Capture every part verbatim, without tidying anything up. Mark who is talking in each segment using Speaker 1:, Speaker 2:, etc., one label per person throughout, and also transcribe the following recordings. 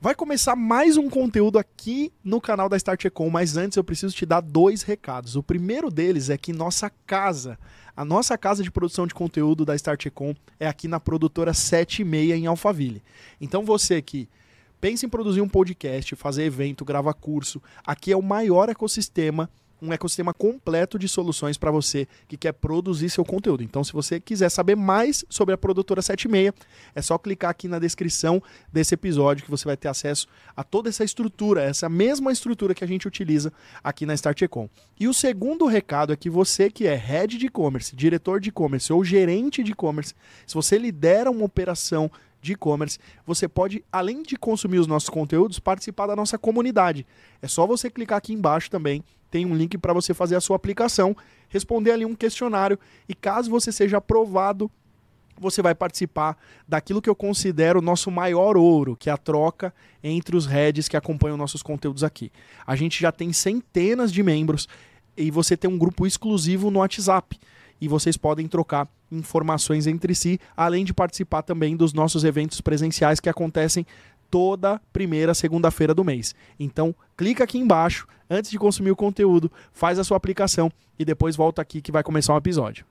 Speaker 1: Vai começar mais um conteúdo aqui no canal da Start Ecom, mas antes eu preciso te dar dois recados. O primeiro deles é que nossa casa, a nossa casa de produção de conteúdo da Start Ecom é aqui na produtora sete e meia em Alphaville. Então você que pensa em produzir um podcast, fazer evento, gravar curso, aqui é o maior ecossistema, um ecossistema completo de soluções para você que quer produzir seu conteúdo. Então, se você quiser saber mais sobre a produtora sete e meia, é só clicar aqui na descrição desse episódio que você vai ter acesso a toda essa estrutura, essa mesma estrutura que a gente utiliza aqui na Start Ecom. E o segundo recado é que você que é head de e-commerce, diretor de e-commerce ou gerente de e-commerce, se você lidera uma operação de e-commerce, você pode, além de consumir os nossos conteúdos, participar da nossa comunidade. É só você clicar aqui embaixo também, tem um link para você fazer a sua aplicação, responder ali um questionário e caso você seja aprovado, você vai participar daquilo que eu considero o nosso maior ouro, que é a troca entre os heads que acompanham nossos conteúdos aqui. A gente já tem centenas de membros e você tem um grupo exclusivo no WhatsApp. E vocês podem trocar informações entre si, além de participar também dos nossos eventos presenciais que acontecem toda primeira segunda-feira do mês. Então, clica aqui embaixo, antes de consumir o conteúdo, faz a sua aplicação e depois volta aqui que vai começar um episódio.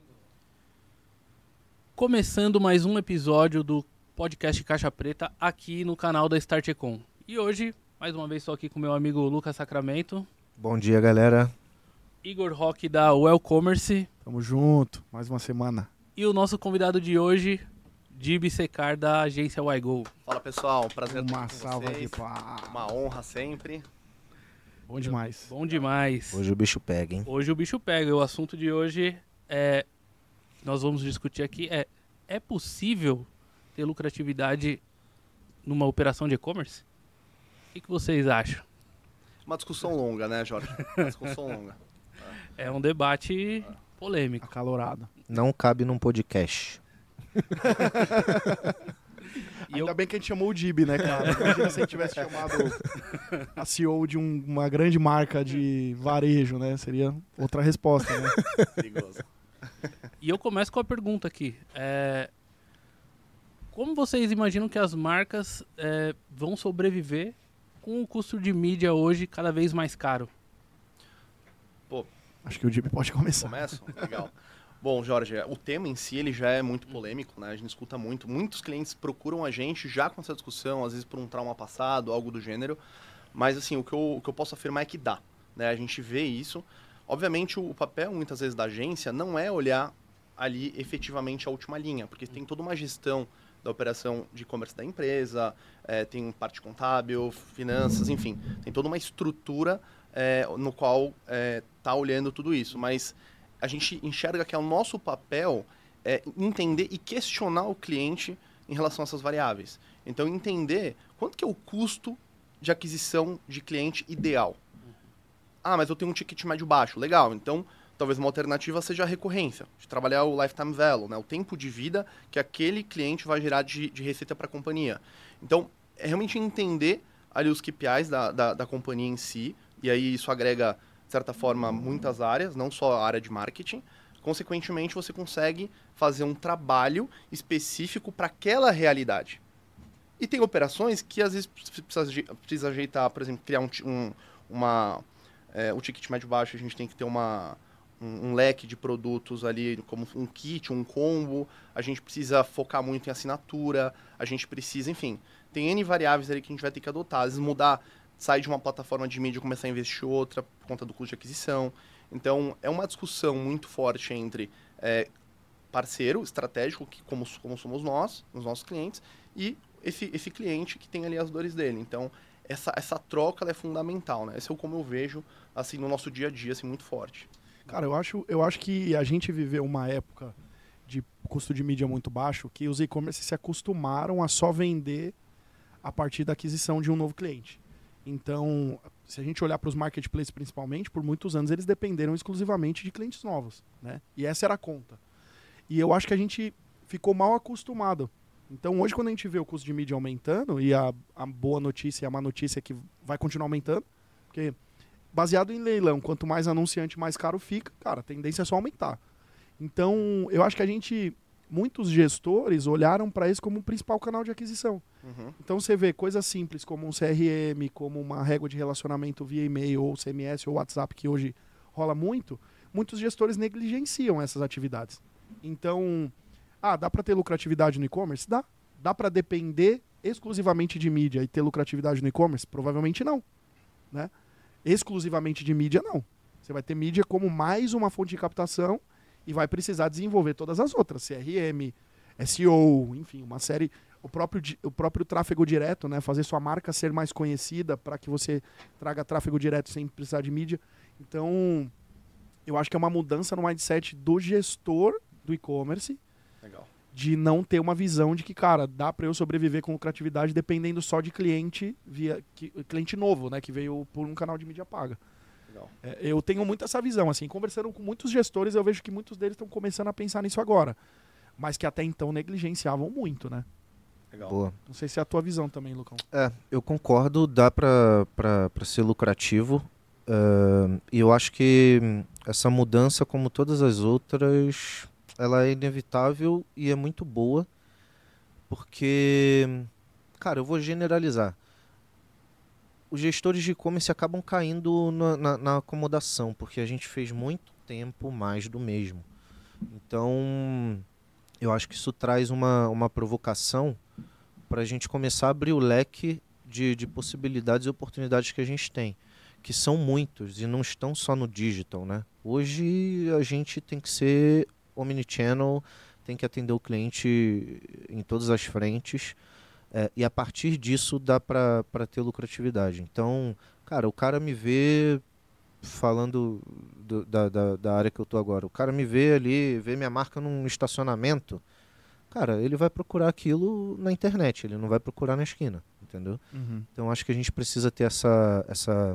Speaker 2: Começando mais um episódio do podcast Caixa Preta aqui no canal da Start Ecom. E hoje, mais uma vez, estou aqui com meu amigo Lucas Sacramento.
Speaker 3: Bom dia, galera.
Speaker 2: Igor Roque da Wellcommerce.
Speaker 1: Tamo junto, mais uma semana.
Speaker 2: E o nosso convidado de hoje, Dibi Secar, da agência Ygo.
Speaker 4: Fala pessoal, prazer
Speaker 1: Uma
Speaker 4: estar com
Speaker 1: salva
Speaker 4: vocês.
Speaker 1: de palmas.
Speaker 4: Uma honra sempre.
Speaker 1: Bom demais.
Speaker 2: Bom demais.
Speaker 3: Hoje o bicho pega, hein?
Speaker 2: Hoje o bicho pega. O assunto de hoje é, nós vamos discutir aqui, é, é possível ter lucratividade numa operação de e-commerce? O que, que vocês acham?
Speaker 4: Uma discussão longa, né, Jorge? Uma discussão longa.
Speaker 2: É um debate polêmico.
Speaker 1: Acalorado.
Speaker 3: Não cabe num podcast.
Speaker 2: E
Speaker 1: Ainda
Speaker 2: eu-
Speaker 1: bem que a gente chamou o Dib, né, cara? Imagina se a gente tivesse chamado a C E O de um- uma grande marca de varejo, né? Seria outra resposta, né?
Speaker 4: Perigoso.
Speaker 2: E eu começo com a pergunta aqui. É, como vocês imaginam que as marcas é, vão sobreviver com o custo de mídia hoje cada vez mais caro?
Speaker 1: Acho que o Dib pode começar.
Speaker 4: Começo? Legal. Bom, Jorge, o tema em si ele já é muito polêmico, né? A gente escuta muito. Muitos clientes procuram a gente já com essa discussão, às vezes por um trauma passado, algo do gênero. Mas, assim, o que eu, o que eu posso afirmar é que dá, né? A gente vê isso. Obviamente, o papel, muitas vezes, da agência não é olhar ali efetivamente a última linha, porque tem toda uma gestão da operação de e-commerce da empresa, é, tem parte contábil, finanças, enfim. Tem toda uma estrutura é, no qual está olhando tudo isso. Mas a gente enxerga que é o nosso papel é entender e questionar o cliente em relação a essas variáveis. Então, entender quanto que é o custo de aquisição de cliente ideal. Ah, mas eu tenho um ticket médio baixo. Legal, então talvez uma alternativa seja a recorrência, de trabalhar o lifetime value, né? O tempo de vida que aquele cliente vai gerar de, de receita para a companhia. Então, é realmente entender ali os K P Is da, da, da companhia em si, e aí isso agrega, de certa forma, muitas áreas, não só a área de marketing. Consequentemente, você consegue fazer um trabalho específico para aquela realidade. E tem operações que, às vezes, precisa, precisa ajeitar, por exemplo, criar um, um, uma... É, o ticket médio baixo, a gente tem que ter uma... Um, um leque de produtos ali, como um kit, um combo, a gente precisa focar muito em assinatura, a gente precisa, enfim, tem N variáveis ali que a gente vai ter que adotar, às vezes mudar, sair de uma plataforma de mídia e começar a investir em outra por conta do custo de aquisição. Então, é uma discussão muito forte entre é, parceiro estratégico, que, como, como somos nós, os nossos clientes, e esse, esse cliente que tem ali as dores dele. Então, essa, essa troca ela é fundamental, né? Esse é como eu vejo, assim, no nosso dia a dia, assim, muito forte.
Speaker 1: Cara, eu acho, eu acho que a gente viveu uma época de custo de mídia muito baixo que os e-commerce se acostumaram a só vender a partir da aquisição de um novo cliente. Então, se a gente olhar para os marketplaces principalmente, por muitos anos eles dependeram exclusivamente de clientes novos, né? E essa era a conta. E eu acho que a gente ficou mal acostumado. Então, hoje, quando a gente vê o custo de mídia aumentando, e a, a boa notícia e a má notícia é que vai continuar aumentando, porque baseado em leilão, quanto mais anunciante, mais caro fica, cara, a tendência é só aumentar. Então, eu acho que a gente muitos gestores olharam para isso como o principal canal de aquisição.
Speaker 4: Uhum.
Speaker 1: Então você vê coisas simples como um C R M, como uma régua de relacionamento via e-mail, ou C M S, ou WhatsApp, que hoje rola muito, muitos gestores negligenciam essas atividades. Então, ah, dá para ter lucratividade no e-commerce? Dá. Dá para depender exclusivamente de mídia e ter lucratividade no e-commerce? Provavelmente não. Né? Exclusivamente de mídia, não. Você vai ter mídia como mais uma fonte de captação e vai precisar desenvolver todas as outras, C R M, S E O, enfim, uma série, o próprio, o próprio tráfego direto, né? Fazer sua marca ser mais conhecida para que você traga tráfego direto sem precisar de mídia. Então, eu acho que é uma mudança no mindset do gestor do e-commerce.
Speaker 4: Legal.
Speaker 1: De não ter uma visão de que, cara, dá para eu sobreviver com lucratividade dependendo só de cliente via que, cliente novo, né, que veio por um canal de mídia paga.
Speaker 4: Legal.
Speaker 1: É, eu tenho muito essa visão, assim, conversando com muitos gestores, eu vejo que muitos deles estão começando a pensar nisso agora, mas que até então negligenciavam muito, né?
Speaker 4: Legal.
Speaker 3: Boa.
Speaker 1: Não sei se é a tua visão também, Lucão.
Speaker 3: É, eu concordo, dá pra, pra, pra ser lucrativo. Uh, e eu acho que essa mudança, como todas as outras, ela é inevitável e é muito boa, porque, cara, eu vou generalizar. Os gestores de e-commerce acabam caindo na, na, na acomodação, porque a gente fez muito tempo mais do mesmo. Então, eu acho que isso traz uma, uma provocação para a gente começar a abrir o leque de, de possibilidades e oportunidades que a gente tem, que são muitos e não estão só no digital, né? Hoje a gente tem que ser omnichannel, tem que atender o cliente em todas as frentes. É, e a partir disso dá para ter lucratividade. Então, cara, o cara me vê falando do, da, da, da área que eu tô agora. O cara me vê ali, vê minha marca num estacionamento. Cara, ele vai procurar aquilo na internet, ele não vai procurar na esquina, entendeu?
Speaker 1: Uhum.
Speaker 3: Então, acho que a gente precisa ter essa, essa,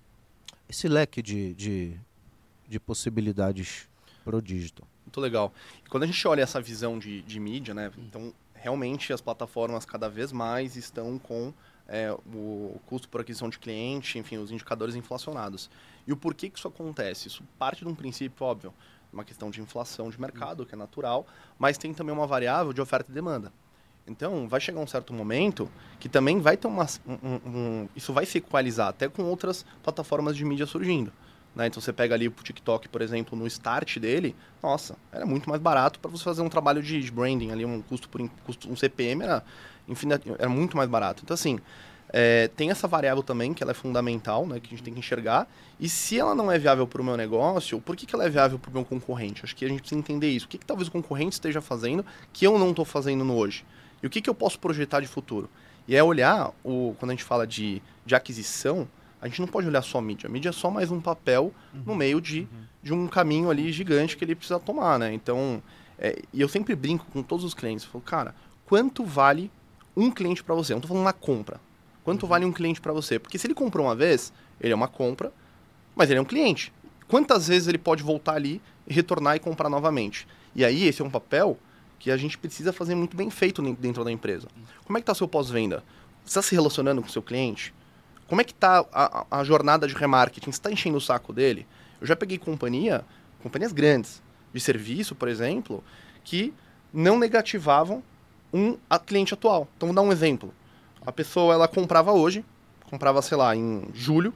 Speaker 3: esse leque de, de, de possibilidades pro digital.
Speaker 4: Muito legal. E quando a gente olha essa visão de, de mídia, né? Então, realmente as plataformas cada vez mais estão com é, o custo por aquisição de cliente, enfim, os indicadores inflacionados. E o porquê que isso acontece? Isso parte de um princípio óbvio, uma questão de inflação de mercado, que é natural, mas tem também uma variável de oferta e demanda. Então, vai chegar um certo momento que também vai ter uma... Um, um, isso vai se equalizar até com outras plataformas de mídia surgindo. Né? Então você pega ali o TikTok, por exemplo, no start dele, nossa, era muito mais barato para você fazer um trabalho de, de branding ali, um custo por custo, um C P M era, enfim, era muito mais barato. Então assim, é, tem essa variável também que ela é fundamental, né, que a gente tem que enxergar. E se ela não é viável para o meu negócio, por que, que ela é viável para o meu concorrente? Acho que a gente precisa entender isso. O que, que talvez o concorrente esteja fazendo que eu não estou fazendo no hoje? E o que, que eu posso projetar de futuro? E é olhar, o, quando a gente fala de, de aquisição, a gente não pode olhar só a mídia. A mídia é só mais um papel uhum. no meio de, uhum. de um caminho ali gigante que ele precisa tomar, né? Então, é, e eu sempre brinco com todos os clientes. Eu falo, cara, quanto vale um cliente para você? Eu não tô falando uma compra. Quanto uhum. vale um cliente para você? Porque se ele comprou uma vez, ele é uma compra, mas ele é um cliente. Quantas vezes ele pode voltar ali e retornar e comprar novamente? E aí, esse é um papel que a gente precisa fazer muito bem feito dentro da empresa. Como é que está o seu pós-venda? Você está se relacionando com o seu cliente? Como é que está a, a, a jornada de remarketing? Você está enchendo o saco dele? Eu já peguei companhia, companhias grandes, de serviço, por exemplo, que não negativavam um a cliente atual. Então, vou dar um exemplo. A pessoa, ela comprava hoje, comprava, sei lá, em julho,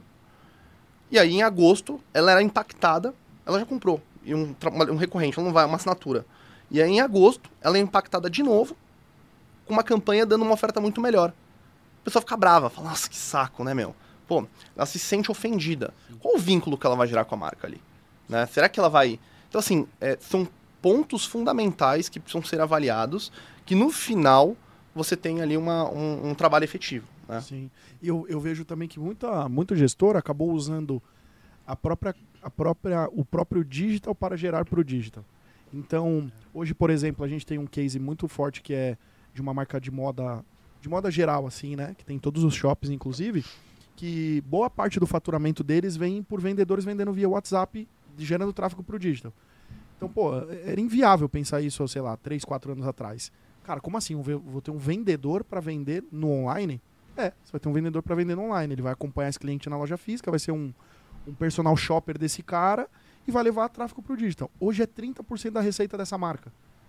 Speaker 4: e aí em agosto, ela era impactada, ela já comprou, e um, um recorrente, ela não vai, uma assinatura. E aí em agosto, ela é impactada de novo, com uma campanha dando uma oferta muito melhor. A pessoa fica brava, fala, nossa, que saco, né, meu? Pô, ela se sente ofendida. Qual o vínculo que ela vai gerar com a marca ali? Né? Será que ela vai... Então, assim, é, são pontos fundamentais que precisam ser avaliados, que no final você tem ali uma, um, um trabalho efetivo. Né?
Speaker 1: Sim. E eu, eu vejo também que muita, muito gestor acabou usando a própria, a própria, o próprio digital para gerar para o digital. Então, hoje, por exemplo, a gente tem um case muito forte que é de uma marca de moda... de moda geral, assim, né? Que tem todos os shops, inclusive, que boa parte do faturamento deles vem por vendedores vendendo via WhatsApp, gerando tráfego pro digital. Então, pô, era inviável pensar isso, sei lá, três, quatro anos atrás. Cara, como assim? Eu vou ter um vendedor para vender no online? É, você vai ter um vendedor para vender no online. Ele vai acompanhar esse cliente na loja física, vai ser um, um personal shopper desse cara e vai levar tráfego pro digital. Hoje é trinta por cento da receita dessa marca.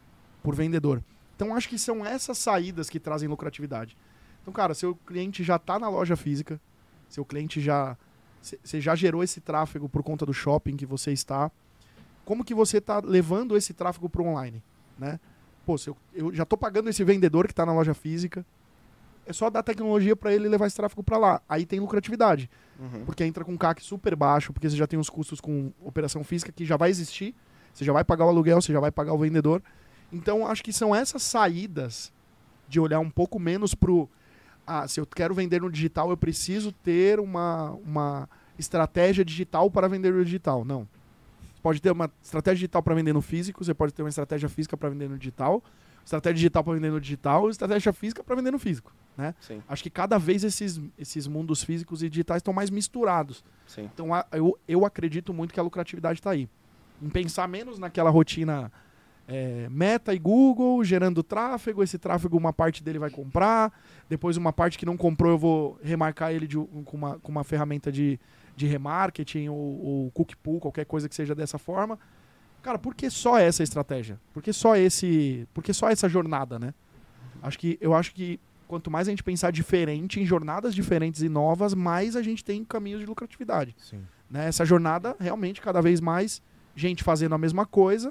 Speaker 1: por vendedor. Então, acho que são essas saídas que trazem lucratividade. Então, cara, seu cliente já está na loja física, seu cliente já... Você já gerou esse tráfego por conta do shopping que você está. Como que você está levando esse tráfego para o online? Né? Pô, se eu, eu já estou pagando esse vendedor que está na loja física, é só dar tecnologia para ele levar esse tráfego para lá. Aí tem lucratividade. Uhum. Porque entra com um C A C super baixo, porque você já tem os custos com operação física que já vai existir, você já vai pagar o aluguel, você já vai pagar o vendedor. Então, acho que são essas saídas de olhar um pouco menos pro... Ah, se eu quero vender no digital, eu preciso ter uma, uma estratégia digital para vender no digital. Não. Você pode ter uma estratégia digital para vender no físico, você pode ter uma estratégia física para vender no digital, estratégia digital para vender no digital e estratégia física para vender no físico. Né?
Speaker 4: Sim.
Speaker 1: Acho que cada vez esses, esses mundos físicos e digitais estão mais misturados.
Speaker 4: Sim.
Speaker 1: Então, a, eu, eu acredito muito que a lucratividade está aí. Em pensar menos naquela rotina... É, Meta e Google gerando tráfego, esse tráfego uma parte dele vai comprar, depois uma parte que não comprou eu vou remarcar ele de, com, uma, com uma ferramenta de, de remarketing ou, ou cookie pool, qualquer coisa que seja dessa forma. Cara, por que só essa estratégia? Por que só esse, por que só essa jornada, né? Acho que, eu acho que quanto mais a gente pensar diferente, em jornadas diferentes e novas, mais a gente tem caminhos de lucratividade.
Speaker 3: Sim.
Speaker 1: Né? Essa jornada, realmente, cada vez mais gente fazendo a mesma coisa,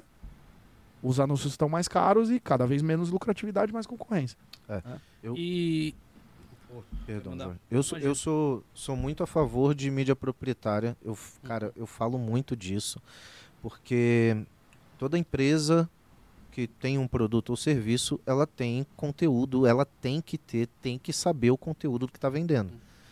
Speaker 1: os anúncios estão mais caros e cada vez menos lucratividade, mais concorrência.
Speaker 3: É. É. Eu...
Speaker 2: E...
Speaker 3: Perdão, Jorge. Eu, sou, eu sou, sou muito a favor de mídia proprietária. Eu, cara, eu falo muito disso, porque toda empresa que tem um produto ou serviço, ela tem conteúdo, ela tem que ter, tem que saber o conteúdo que está vendendo.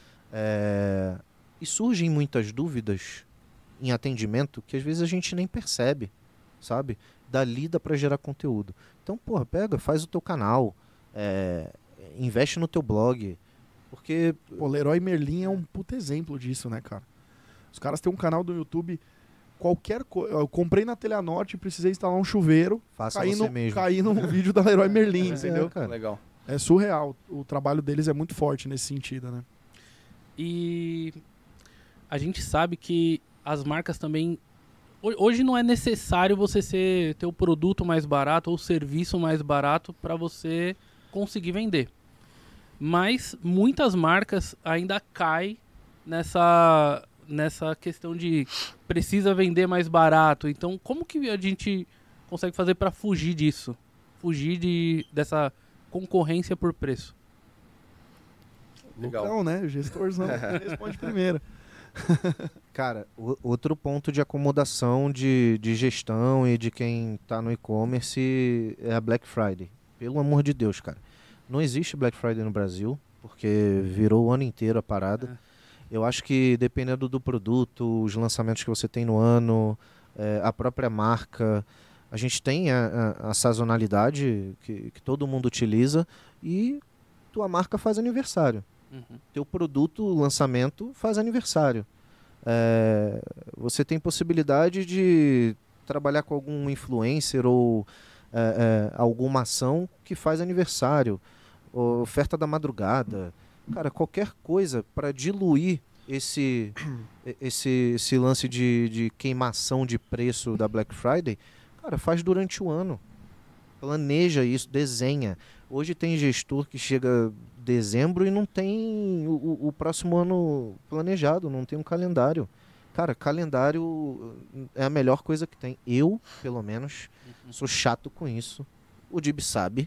Speaker 3: É... E surgem muitas dúvidas em atendimento que às vezes a gente nem percebe, sabe? Dali dá para gerar conteúdo. Então, porra, pega, faz o teu canal, é, investe no teu blog, porque...
Speaker 1: Pô, Leroy Merlin é um puto exemplo disso, né, cara? Os caras têm um canal do YouTube, qualquer coisa... Eu comprei na Teleanorte e precisei instalar um chuveiro,
Speaker 3: faça
Speaker 1: caí
Speaker 3: você
Speaker 1: no,
Speaker 3: mesmo.
Speaker 1: caí no vídeo da Leroy Merlin,
Speaker 3: é,
Speaker 1: entendeu?
Speaker 3: É, cara.
Speaker 4: Legal.
Speaker 1: É surreal. O trabalho deles é muito forte nesse sentido, né?
Speaker 2: E a gente sabe que as marcas também... Hoje não é necessário você ser, ter o produto mais barato ou o serviço mais barato para você conseguir vender. Mas muitas marcas ainda caem nessa, nessa questão de precisa vender mais barato. Então, como que a gente consegue fazer para fugir disso? Fugir de, dessa concorrência por preço?
Speaker 4: Legal.
Speaker 1: Lucão, né? O gestorzão responde primeiro.
Speaker 3: Cara, o, outro ponto de acomodação de, de gestão e de quem tá no e-commerce é a Black Friday. Pelo amor de Deus, cara. Não existe Black Friday no Brasil, porque virou o ano inteiro a parada. É. Eu acho que dependendo do produto, os lançamentos que você tem no ano, é, a própria marca, a gente tem a, a, a sazonalidade que, que todo mundo utiliza e tua marca faz aniversário. Uhum. Teu produto, lançamento, faz aniversário. É, você tem possibilidade de trabalhar com algum influencer ou é, é, alguma ação que faz aniversário, oferta da madrugada, cara, qualquer coisa para diluir esse, esse, esse lance de, de queimação de preço da Black Friday, cara, faz durante o ano. Planeja isso, desenha. Hoje tem gestor que chega dezembro e não tem o, o próximo ano planejado, não tem um calendário. Cara, calendário é a melhor coisa que tem. Eu, pelo menos, sou chato com isso. O Dib sabe.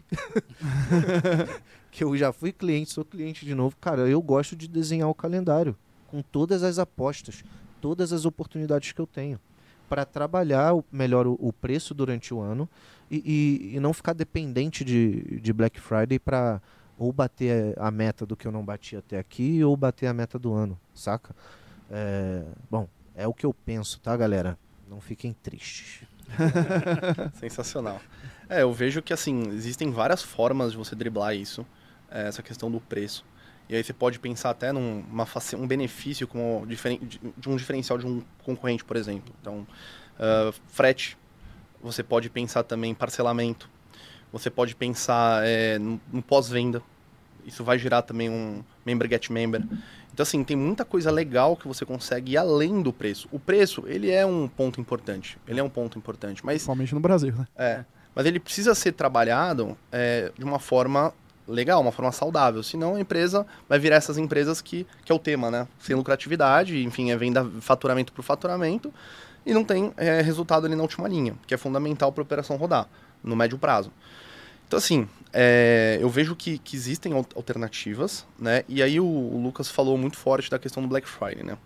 Speaker 3: Que eu já fui cliente, sou cliente de novo. Cara, eu gosto de desenhar o calendário com todas as apostas, todas as oportunidades que eu tenho para trabalhar o, melhor o, o preço durante o ano e, e, e não ficar dependente de, de Black Friday para ou bater a meta do que eu não bati até aqui ou bater a meta do ano, saca? É, bom, é o que eu penso, tá, galera? Não fiquem tristes.
Speaker 4: Sensacional. É, eu vejo que, assim, existem várias formas de você driblar isso, é, essa questão do preço. E aí você pode pensar até num uma, um benefício como diferen, de, de um diferencial de um concorrente, por exemplo. Então, uh, frete. Você pode pensar também em parcelamento. Você pode pensar é, no, no pós-venda. Isso vai gerar também um member get member. Então, assim, tem muita coisa legal que você consegue ir além do preço. O preço, ele é um ponto importante. Ele é um ponto importante, mas...
Speaker 1: Principalmente no Brasil, né?
Speaker 4: É. Mas ele precisa ser trabalhado é, de uma forma legal, uma forma saudável. Senão a empresa vai virar essas empresas que, que é o tema, né? Sem lucratividade, enfim, é venda faturamento por faturamento e não tem é, resultado ali na última linha, que é fundamental para a operação rodar, no médio prazo. Então, assim, é, eu vejo que, que existem alternativas, né? E aí o, o Lucas falou muito forte da questão do Black Friday, né?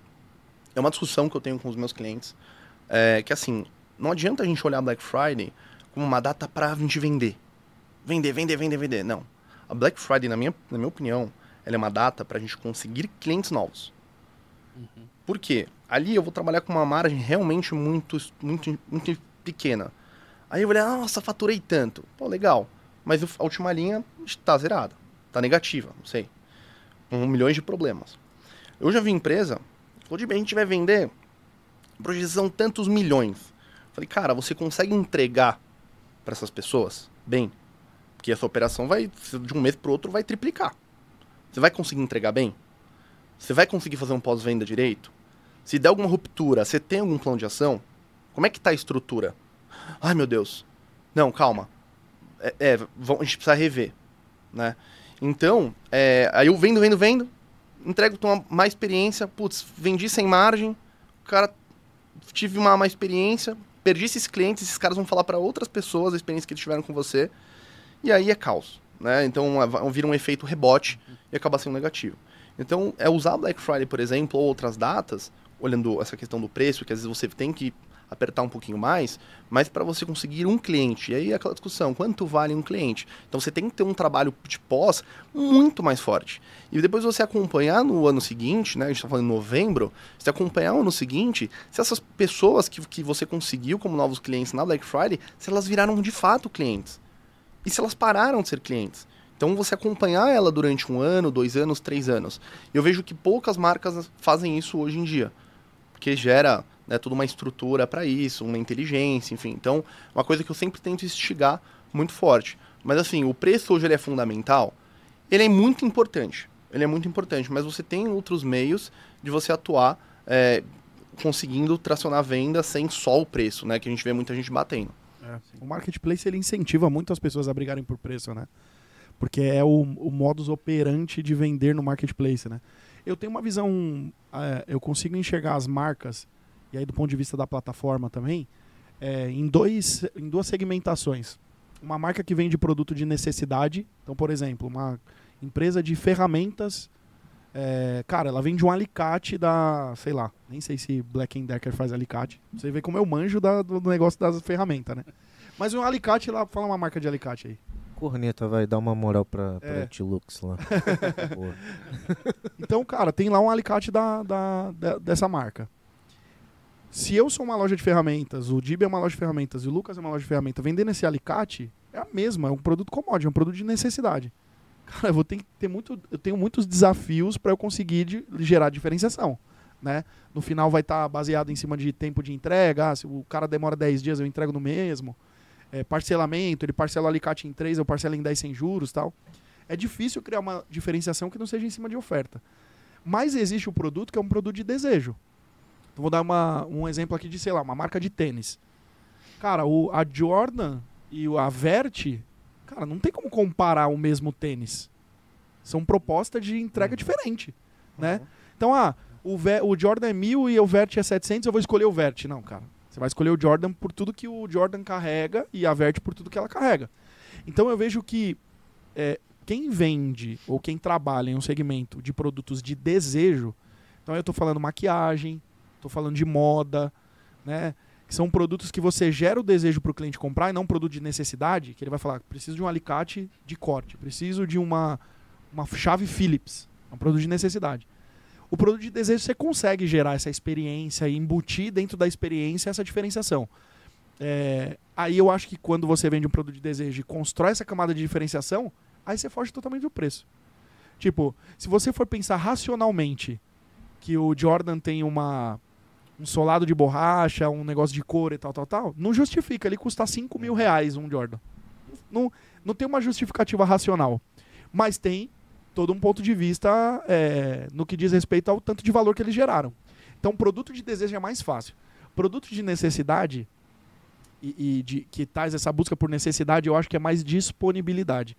Speaker 4: É uma discussão que eu tenho com os meus clientes, é, que assim, não adianta a gente olhar Black Friday como uma data para a gente vender. Vender, vender, vender, vender. Não. A Black Friday, na minha, na minha opinião, ela é uma data para a gente conseguir clientes novos. Uhum. Por quê? Ali eu vou trabalhar com uma margem realmente muito, muito, muito pequena. Aí eu vou olhar, nossa, faturei tanto. Pô, legal. Mas a última linha está zerada. Está negativa, não sei. Com milhões de problemas. Eu já vi empresa, falou de bem, a gente vai vender projeção tantos milhões. Falei, cara, você consegue entregar para essas pessoas? Bem, porque essa operação vai, de um mês para o outro, vai triplicar. Você vai conseguir entregar bem? Você vai conseguir fazer um pós-venda direito? Se der alguma ruptura, você tem algum plano de ação? Como é que está a estrutura? Ai, meu Deus. Não, calma. É, é, a gente precisa rever, né? Então, é, aí eu vendo, vendo, vendo, entrego uma má experiência, putz, vendi sem margem, o cara, tive uma má experiência, perdi esses clientes, esses caras vão falar para outras pessoas a experiência que eles tiveram com você, e aí é caos, né? Então, vira um efeito rebote e acaba sendo negativo. Então, é usar Black Friday, por exemplo, ou outras datas, olhando essa questão do preço, que às vezes você tem que apertar um pouquinho mais, mas para você conseguir um cliente. E aí aquela discussão, quanto vale um cliente? Então você tem que ter um trabalho de pós muito mais forte. E depois você acompanhar no ano seguinte, né, a gente está falando em novembro, você acompanhar no ano seguinte, se essas pessoas que, que você conseguiu como novos clientes na Black Friday, se elas viraram de fato clientes. E se elas pararam de ser clientes. Então você acompanhar ela durante um ano, dois anos, três anos. Eu vejo que poucas marcas fazem isso hoje em dia. Porque gera, né, toda uma estrutura para isso, uma inteligência, enfim. Então, uma coisa que eu sempre tento instigar muito forte. Mas assim, o preço hoje ele é fundamental, ele é muito importante. Ele é muito importante, mas você tem outros meios de você atuar é, conseguindo tracionar a venda sem só o preço, né? Que a gente vê muita gente batendo.
Speaker 1: É. O marketplace ele incentiva muito as pessoas a brigarem por preço, né? Porque é o, o modus operandi de vender no marketplace, né? Eu tenho uma visão, é, eu consigo enxergar as marcas, e aí do ponto de vista da plataforma também, é, em, dois, em duas segmentações. Uma marca que vende produto de necessidade, então, por exemplo, uma empresa de ferramentas, é, cara, ela vende um alicate da, sei lá, nem sei se Black and Decker faz alicate, você vê como eu manjo da, do negócio das ferramentas, né? Mas um alicate lá, fala uma marca de alicate aí.
Speaker 3: Corneta vai dar uma moral pra, pra
Speaker 1: É.
Speaker 3: Tilux lá. Boa.
Speaker 1: Então, cara, tem lá um alicate da, da, da- dessa marca. Se eu sou uma loja de ferramentas, o Dib é uma loja de ferramentas e o Lucas é uma loja de ferramentas, vendendo esse alicate é a mesma, é um produto commodity, é um produto de necessidade. Cara, eu vou ter que ter muito, eu tenho muitos desafios para eu conseguir de- gerar diferenciação, né? No final vai estar baseado em cima de tempo de entrega, ah, se o cara demora dez dias eu entrego no mesmo. É, parcelamento, ele parcela o alicate em três, eu parcelo em dez sem juros, tal. É difícil criar uma diferenciação que não seja em cima de oferta. Mas existe o produto que é um produto de desejo. Então, vou dar uma, um exemplo aqui de, sei lá, uma marca de tênis. Cara, o, a Jordan e o- a Vert, cara, não tem como comparar o mesmo tênis. São propostas de entrega diferente, né? Então, ah, o, Ve- o Jordan é mil e o Vert é setecentos, eu vou escolher o Vert. Não, cara. Você vai escolher o Jordan por tudo que o Jordan carrega e a Vert por tudo que ela carrega. Então eu vejo que é, quem vende ou quem trabalha em um segmento de produtos de desejo, então eu estou falando maquiagem, estou falando de moda, né? Que são produtos que você gera o desejo para o cliente comprar e não um produto de necessidade, que ele vai falar, preciso de um alicate de corte, preciso de uma, uma chave Phillips, é um produto de necessidade. O produto de desejo você consegue gerar essa experiência e embutir dentro da experiência essa diferenciação. É, aí eu acho que quando você vende um produto de desejo e constrói essa camada de diferenciação, aí você foge totalmente do preço. Tipo, se você for pensar racionalmente que o Jordan tem uma, um solado de borracha, um negócio de couro e tal, tal, tal, não justifica ele custar cinco mil reais um Jordan. Não, não tem uma justificativa racional. Mas tem todo um ponto de vista é, no que diz respeito ao tanto de valor que eles geraram. Então, produto de desejo é mais fácil. Produto de necessidade, e, e de, que traz essa busca por necessidade, eu acho que é mais disponibilidade.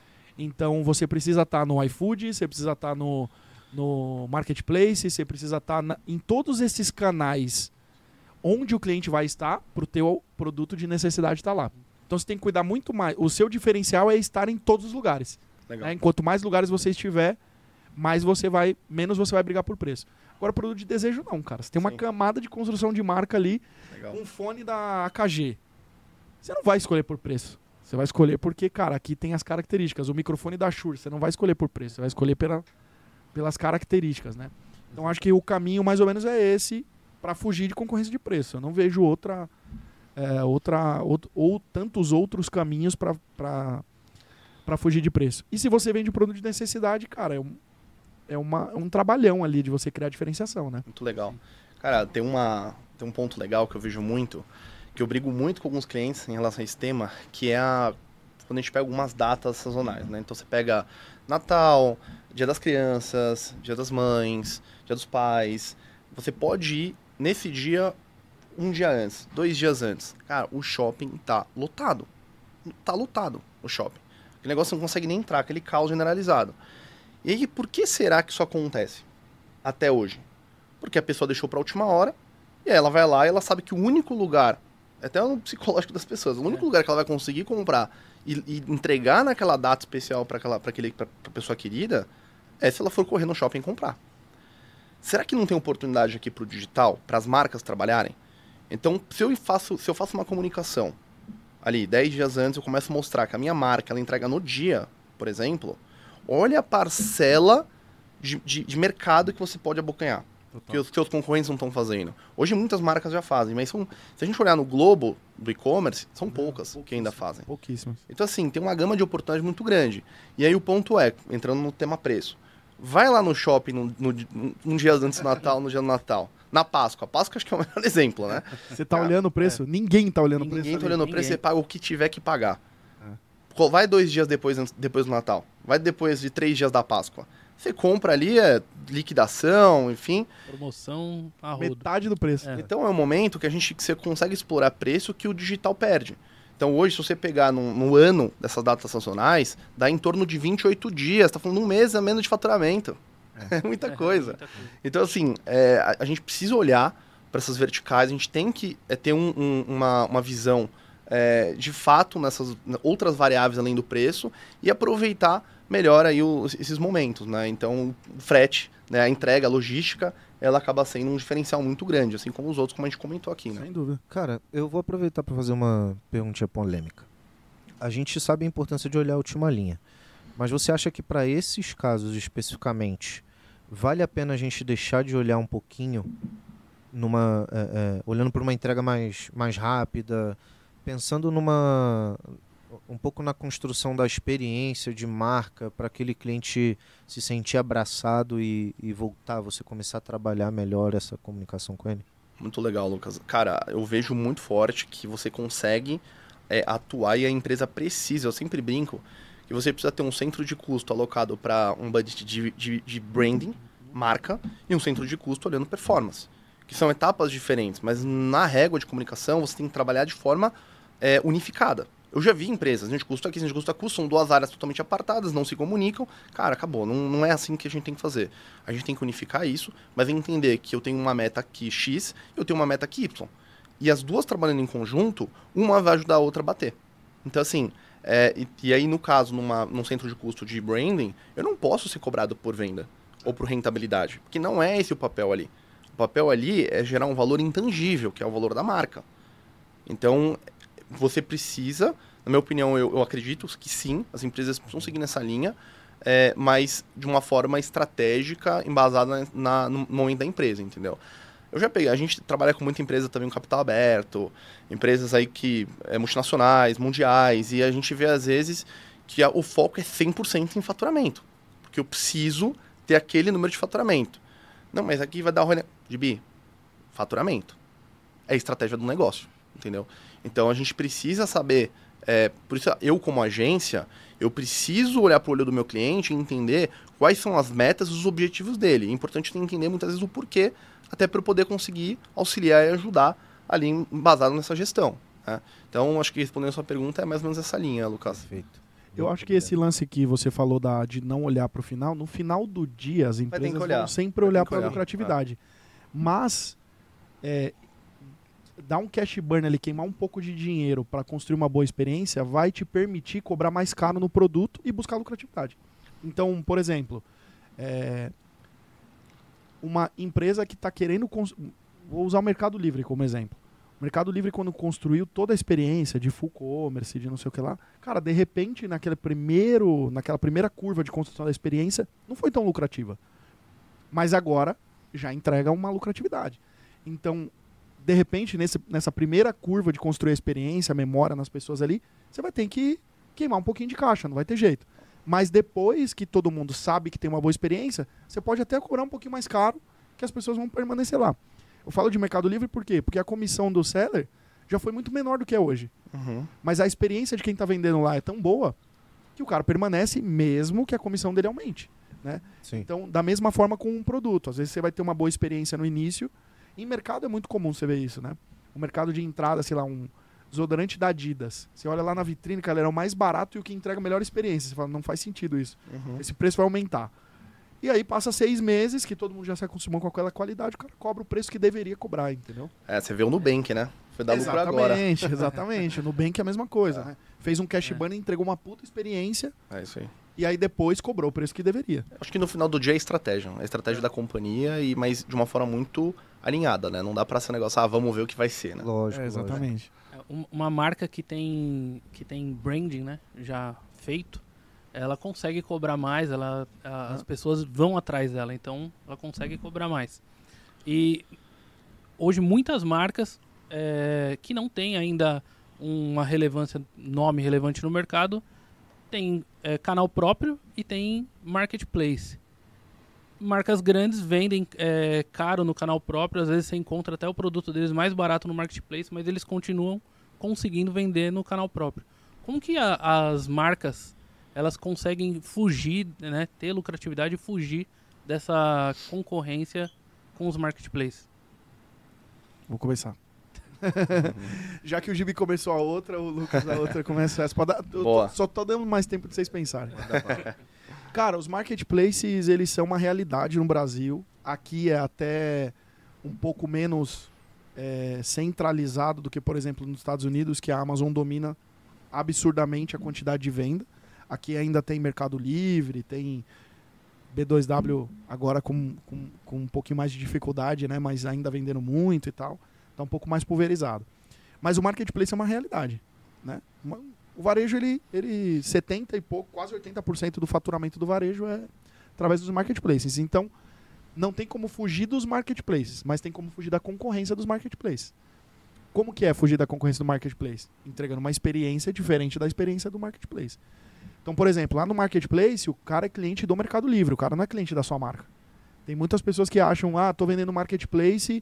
Speaker 1: Então você precisa estar no iFood, você precisa estar no, no Marketplace, você precisa estar na, em todos esses canais onde o cliente vai estar para o teu produto de necessidade estar lá. Então você tem que cuidar muito mais. O seu diferencial é estar em todos os lugares. Né? Enquanto mais lugares você estiver, mais você vai, menos você vai brigar por preço. Agora, produto de desejo não, cara. Você tem uma Sim. camada de construção de marca ali, Legal. um fone da A K G. Você não vai escolher por preço. Você vai escolher porque, cara, aqui tem as características. O microfone da Shure, você não vai escolher por preço. Você vai escolher pela, pelas características, né? Então, acho que o caminho mais ou menos é esse para fugir de concorrência de preço. Eu não vejo outra, é, outra outro, ou tantos outros caminhos para fugir de preço. E se você vende produto de necessidade, cara, é um É, uma, é um trabalhão ali de você criar diferenciação, né?
Speaker 4: Muito legal. Cara, tem, uma, tem um ponto legal que eu vejo muito, que eu brigo muito com alguns clientes em relação a esse tema, que é a, quando a gente pega algumas datas sazonais, né? Então você pega Natal, Dia das Crianças, Dia das Mães, Dia dos Pais. Você pode ir nesse dia, um dia antes, dois dias antes. Cara, o shopping tá lotado. Tá lotado o shopping. O negócio não consegue nem entrar, aquele caos generalizado. E aí, por que será que isso acontece até hoje? Porque a pessoa deixou para a última hora e aí ela vai lá e ela sabe que o único lugar, até no psicológico das pessoas, o único é. lugar que ela vai conseguir comprar e, e entregar naquela data especial para a pessoa querida é se ela for correr no shopping e comprar. Será que não tem oportunidade aqui para o digital, para as marcas trabalharem? Então, se eu, faço, se eu faço uma comunicação ali, dez dias antes, eu começo a mostrar que a minha marca ela entrega no dia, por exemplo... Olha a parcela de, de, de mercado que você pode abocanhar. Total. Que os seus concorrentes não estão fazendo. Hoje muitas marcas já fazem, mas são, se a gente olhar no globo do e-commerce, são poucas que ainda fazem.
Speaker 1: Pouquíssimas.
Speaker 4: Então assim, tem uma gama de oportunidades muito grande. E aí o ponto é, entrando no tema preço, vai lá no shopping no, no, no, um dia antes do Natal, no dia do Natal. Na Páscoa. A Páscoa acho que é o melhor exemplo, né?
Speaker 1: Você tá olhando o preço? É. Ninguém tá olhando o preço.
Speaker 4: Ninguém tá olhando o preço, você paga o que tiver que pagar. Vai dois dias depois, depois do Natal. Vai depois de três dias da Páscoa. Você compra ali, é liquidação, enfim.
Speaker 2: Promoção a rodo.
Speaker 1: Metade do preço.
Speaker 4: É. Então é um momento que a gente que você consegue explorar preço que o digital perde. Então hoje, se você pegar no, no ano dessas datas sazonais, dá em torno de vinte e oito dias. Tá falando um mês a menos de faturamento. É, é muita, é, coisa. muita coisa. Então assim, é, a, a gente precisa olhar para essas verticais. A gente tem que é, ter um, um, uma, uma visão... É, de fato, nessas outras variáveis além do preço e aproveitar melhor aí os, esses momentos, né? Então, o frete, né, a entrega, a logística, ela acaba sendo um diferencial muito grande, assim como os outros, como a gente comentou aqui, né?
Speaker 3: Sem dúvida. Cara, eu vou aproveitar para fazer uma perguntinha polêmica. A gente sabe a importância de olhar a última linha, mas você acha que para esses casos especificamente, vale a pena a gente deixar de olhar um pouquinho, numa, é, é, olhando por uma entrega mais, mais rápida, pensando numa um pouco na construção da experiência de marca para aquele cliente se sentir abraçado e, e voltar, você começar a trabalhar melhor essa comunicação com ele?
Speaker 4: Muito legal, Lucas. Cara, eu vejo muito forte que você consegue é, atuar e a empresa precisa, eu sempre brinco, que você precisa ter um centro de custo alocado para um budget de, de, de branding, marca, e um centro de custo olhando performance, que são etapas diferentes, mas na régua de comunicação você tem que trabalhar de forma É, unificada. Eu já vi empresas, gente custo aqui, gente custo aqui, são duas áreas totalmente apartadas, não se comunicam. Cara, acabou, não, não é assim que a gente tem que fazer. A gente tem que unificar isso, mas entender que eu tenho uma meta aqui X, eu tenho uma meta aqui Y. E as duas trabalhando em conjunto, uma vai ajudar a outra a bater. Então, assim, é, e, e aí no caso, numa, num centro de custo de branding, eu não posso ser cobrado por venda ou por rentabilidade, porque não é esse o papel ali. O papel ali é gerar um valor intangível, que é o valor da marca. Então, você precisa, na minha opinião, eu, eu acredito que sim, as empresas precisam seguir nessa linha, é, mas de uma forma estratégica, embasada na, na, no momento da empresa, entendeu? Eu já peguei, a gente trabalha com muita empresa também com capital aberto, empresas aí que, é, multinacionais, mundiais, e a gente vê às vezes que a, o foco é cem por cento em faturamento, porque eu preciso ter aquele número de faturamento. Não, mas aqui vai dar o rolê de bi, faturamento. É a estratégia do negócio, entendeu? Então, a gente precisa saber, é, por isso eu como agência, eu preciso olhar para o olho do meu cliente e entender quais são as metas e os objetivos dele. É importante entender muitas vezes o porquê, até para eu poder conseguir auxiliar e ajudar ali embasado nessa gestão. Né? Então, acho que respondendo a sua pergunta é mais ou menos essa linha, Lucas.
Speaker 3: Perfeito.
Speaker 1: Eu acho que esse lance que você falou da, de não olhar para o final, no final do dia as empresas vão sempre olhar para a lucratividade. Mas é, dar um cash burn ali, queimar um pouco de dinheiro para construir uma boa experiência, vai te permitir cobrar mais caro no produto e buscar lucratividade. Então, por exemplo, é, uma empresa que está querendo... Vou usar o Mercado Livre como exemplo. O Mercado Livre, quando construiu toda a experiência de full commerce, de não sei o que lá, cara, de repente, naquele primeiro, naquela primeira curva de construção da experiência, não foi tão lucrativa. Mas agora já entrega uma lucratividade. Então, de repente, nesse, nessa primeira curva de construir a experiência, a memória nas pessoas ali, você vai ter que queimar um pouquinho de caixa, não vai ter jeito. Mas depois que todo mundo sabe que tem uma boa experiência, você pode até cobrar um pouquinho mais caro, que as pessoas vão permanecer lá. Eu falo de Mercado Livre por quê? Porque a comissão do seller já foi muito menor do que é hoje.
Speaker 4: Uhum.
Speaker 1: Mas a experiência de quem está vendendo lá é tão boa que o cara permanece mesmo que a comissão dele aumente. Né?
Speaker 3: Sim.
Speaker 1: Então, da mesma forma com um produto. Às vezes você vai ter uma boa experiência no início. Em mercado é muito comum você ver isso. Né? O mercado de entrada, sei lá, um desodorante da Adidas. Você olha lá na vitrine, cara, ele é o mais barato e o que entrega a melhor experiência. Você fala, não faz sentido isso.
Speaker 4: Uhum.
Speaker 1: Esse preço vai aumentar. E aí passa seis meses, que todo mundo já se acostumou com aquela qualidade, o cara cobra o preço que deveria cobrar, entendeu?
Speaker 4: É, você vê o Nubank, né? Foi dar lucro agora.
Speaker 1: Exatamente, exatamente. O Nubank é a mesma coisa,
Speaker 4: É.
Speaker 1: né? Fez um cash
Speaker 2: É.
Speaker 1: burn, entregou uma puta experiência,
Speaker 4: É isso aí.
Speaker 1: e aí depois cobrou o preço que deveria.
Speaker 4: Acho que no final do dia é estratégia. É a estratégia da companhia, e, mas de uma forma muito alinhada, né? Não dá pra ser um negócio, ah, vamos ver o que vai ser, né?
Speaker 3: Lógico,
Speaker 1: É, exatamente.
Speaker 2: É, um- Uma marca que tem, que tem branding, né, já feito, ela consegue cobrar mais, ela, a- as pessoas vão atrás dela, então ela consegue cobrar mais. E hoje muitas marcas é, que não têm ainda uma relevância, nome relevante no mercado, tem é, canal próprio e tem marketplace. Marcas grandes vendem é, caro no canal próprio, às vezes você encontra até o produto deles mais barato no marketplace, mas eles continuam conseguindo vender no canal próprio. Como que a- as marcas elas conseguem fugir, né, ter lucratividade e fugir dessa concorrência com os marketplaces?
Speaker 1: Vou começar. Já que o Gibi começou a outra, o Lucas a outra começa essa. Pode dar- eu
Speaker 4: Boa.
Speaker 1: tô- só tô dando mais tempo de vocês pensarem. Cara, os marketplaces, eles são uma realidade no Brasil. Aqui é até um pouco menos é, centralizado do que, por exemplo, nos Estados Unidos, que a Amazon domina absurdamente a quantidade de venda. Aqui ainda tem Mercado Livre, tem B dois W agora com, com, com um pouquinho mais de dificuldade, né? Mas ainda vendendo muito e tal. Tá um pouco mais pulverizado. Mas o marketplace é uma realidade, né? Uma- o varejo, ele, ele setenta e pouco, quase oitenta por cento do faturamento do varejo é através dos marketplaces. Então, não tem como fugir dos marketplaces, mas tem como fugir da concorrência dos marketplaces. Como que é fugir da concorrência do marketplace? Entregando uma experiência diferente da experiência do marketplace. Então, por exemplo, lá no marketplace, o cara é cliente do Mercado Livre, o cara não é cliente da sua marca. Tem muitas pessoas que acham, ah, tô vendendo no marketplace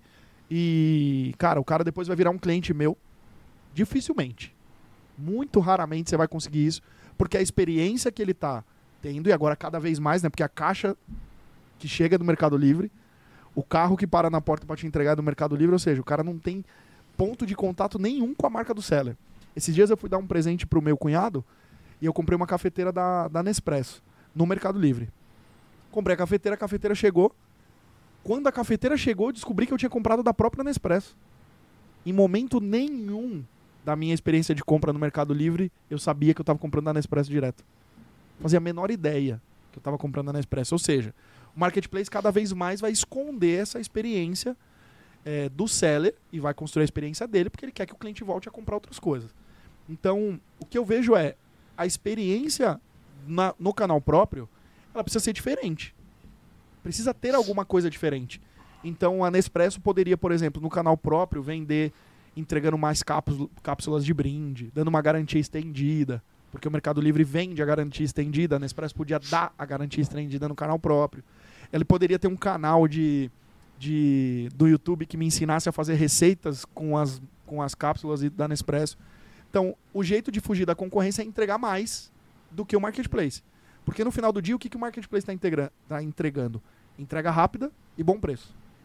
Speaker 1: e, cara, o cara depois vai virar um cliente meu. Dificilmente. Muito raramente você vai conseguir isso, porque a experiência que ele tá tendo, e agora cada vez mais, né, porque a caixa que chega do Mercado Livre, o carro que para na porta para te entregar do Mercado Livre, ou seja, o cara não tem ponto de contato nenhum com a marca do seller. Esses dias eu fui dar um presente pro meu cunhado e eu comprei uma cafeteira da, da Nespresso no Mercado Livre. Comprei a cafeteira, a cafeteira chegou. Quando a cafeteira chegou, eu descobri que eu tinha comprado da própria Nespresso. Em momento nenhum da minha experiência de compra no Mercado Livre, eu sabia que eu estava comprando da Nespresso direto. Fazia a menor ideia que eu estava comprando da Nespresso. Ou seja, o marketplace cada vez mais vai esconder essa experiência é, do seller e vai construir a experiência dele porque ele quer que o cliente volte a comprar outras coisas. Então, o que eu vejo é a experiência na, no canal próprio, ela precisa ser diferente. Precisa ter alguma coisa diferente. Então, a Nespresso poderia, por exemplo, no canal próprio, vender entregando mais cápsulas, cápsulas de brinde, dando uma garantia estendida, porque o Mercado Livre vende a garantia estendida, a Nespresso podia dar a garantia estendida no canal próprio. Ele poderia ter um canal de, de, do YouTube que me ensinasse a fazer receitas com as, com as cápsulas da Nespresso. Então, o jeito de fugir da concorrência é entregar mais do que o marketplace. Porque no final do dia, o que, que o marketplace está tá entregando? Entrega rápida e bom preço.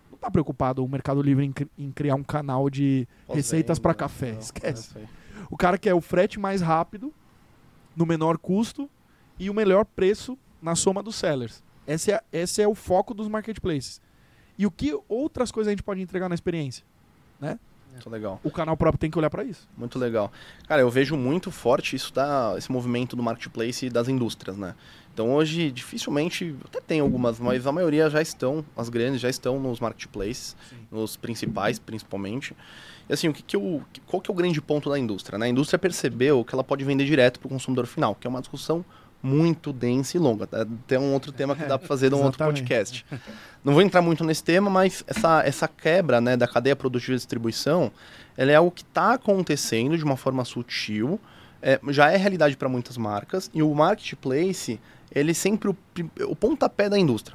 Speaker 1: não tá preocupado o Mercado Livre em, cri- em criar um canal de receitas para café.
Speaker 4: Não,
Speaker 1: Esquece.
Speaker 4: é isso aí.
Speaker 1: O cara quer o frete mais rápido, no menor custo e o melhor preço na soma dos sellers. Esse é, esse é o foco dos marketplaces. E o que outras coisas a gente pode entregar na experiência? Né?
Speaker 4: Muito legal.
Speaker 1: O canal próprio tem que olhar para isso.
Speaker 4: Muito legal. Cara, eu vejo muito forte isso da, esse movimento do marketplace e das indústrias, né? Então hoje, dificilmente, até tem algumas, mas a maioria já estão, as grandes já estão nos marketplaces,
Speaker 1: Sim.
Speaker 4: nos principais, principalmente. E assim, o que que eu, qual que é o grande ponto da indústria? Né? A indústria percebeu que ela pode vender direto para o consumidor final, que é uma discussão muito densa e longa. Tá? Tem um outro tema que dá para fazer num outro
Speaker 1: Exatamente.
Speaker 4: podcast. Não vou entrar muito nesse tema, mas essa, essa quebra, né, da cadeia produtiva e distribuição, ela é algo que está acontecendo de uma forma sutil, é, já é realidade para muitas marcas, e o marketplace, ele é sempre o, pri- o pontapé da indústria.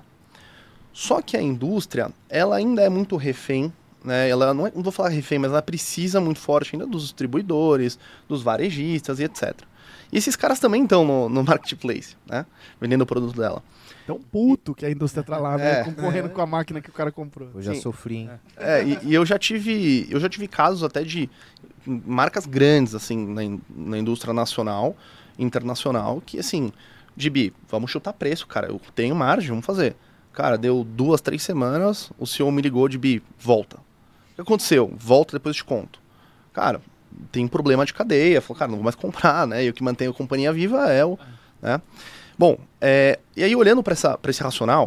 Speaker 4: Só que a indústria, ela ainda é muito refém, né, ela não, é, não vou falar refém, mas ela precisa muito forte ainda dos distribuidores, dos varejistas e etcétera. E esses caras também estão no, no marketplace, né, vendendo o produto dela.
Speaker 1: Então, puto que a indústria tá lá, né?
Speaker 4: É.
Speaker 1: Concorrendo com a máquina que o cara comprou.
Speaker 3: Eu já
Speaker 4: Sim.
Speaker 3: sofri, hein?
Speaker 4: É, e, e eu já tive, eu já tive casos até de marcas grandes, assim, na, in- na indústria nacional, internacional, que, assim, Gibi, vamos chutar preço, cara, eu tenho margem, vamos fazer. Cara, deu duas, três semanas, o senhor me ligou, Gibi, volta. O que aconteceu? Volta, depois eu te conto. Cara, tem problema de cadeia, falou, cara, não vou mais comprar, né, e o que mantém a companhia viva é o, né. Bom, é, e aí olhando para esse racional,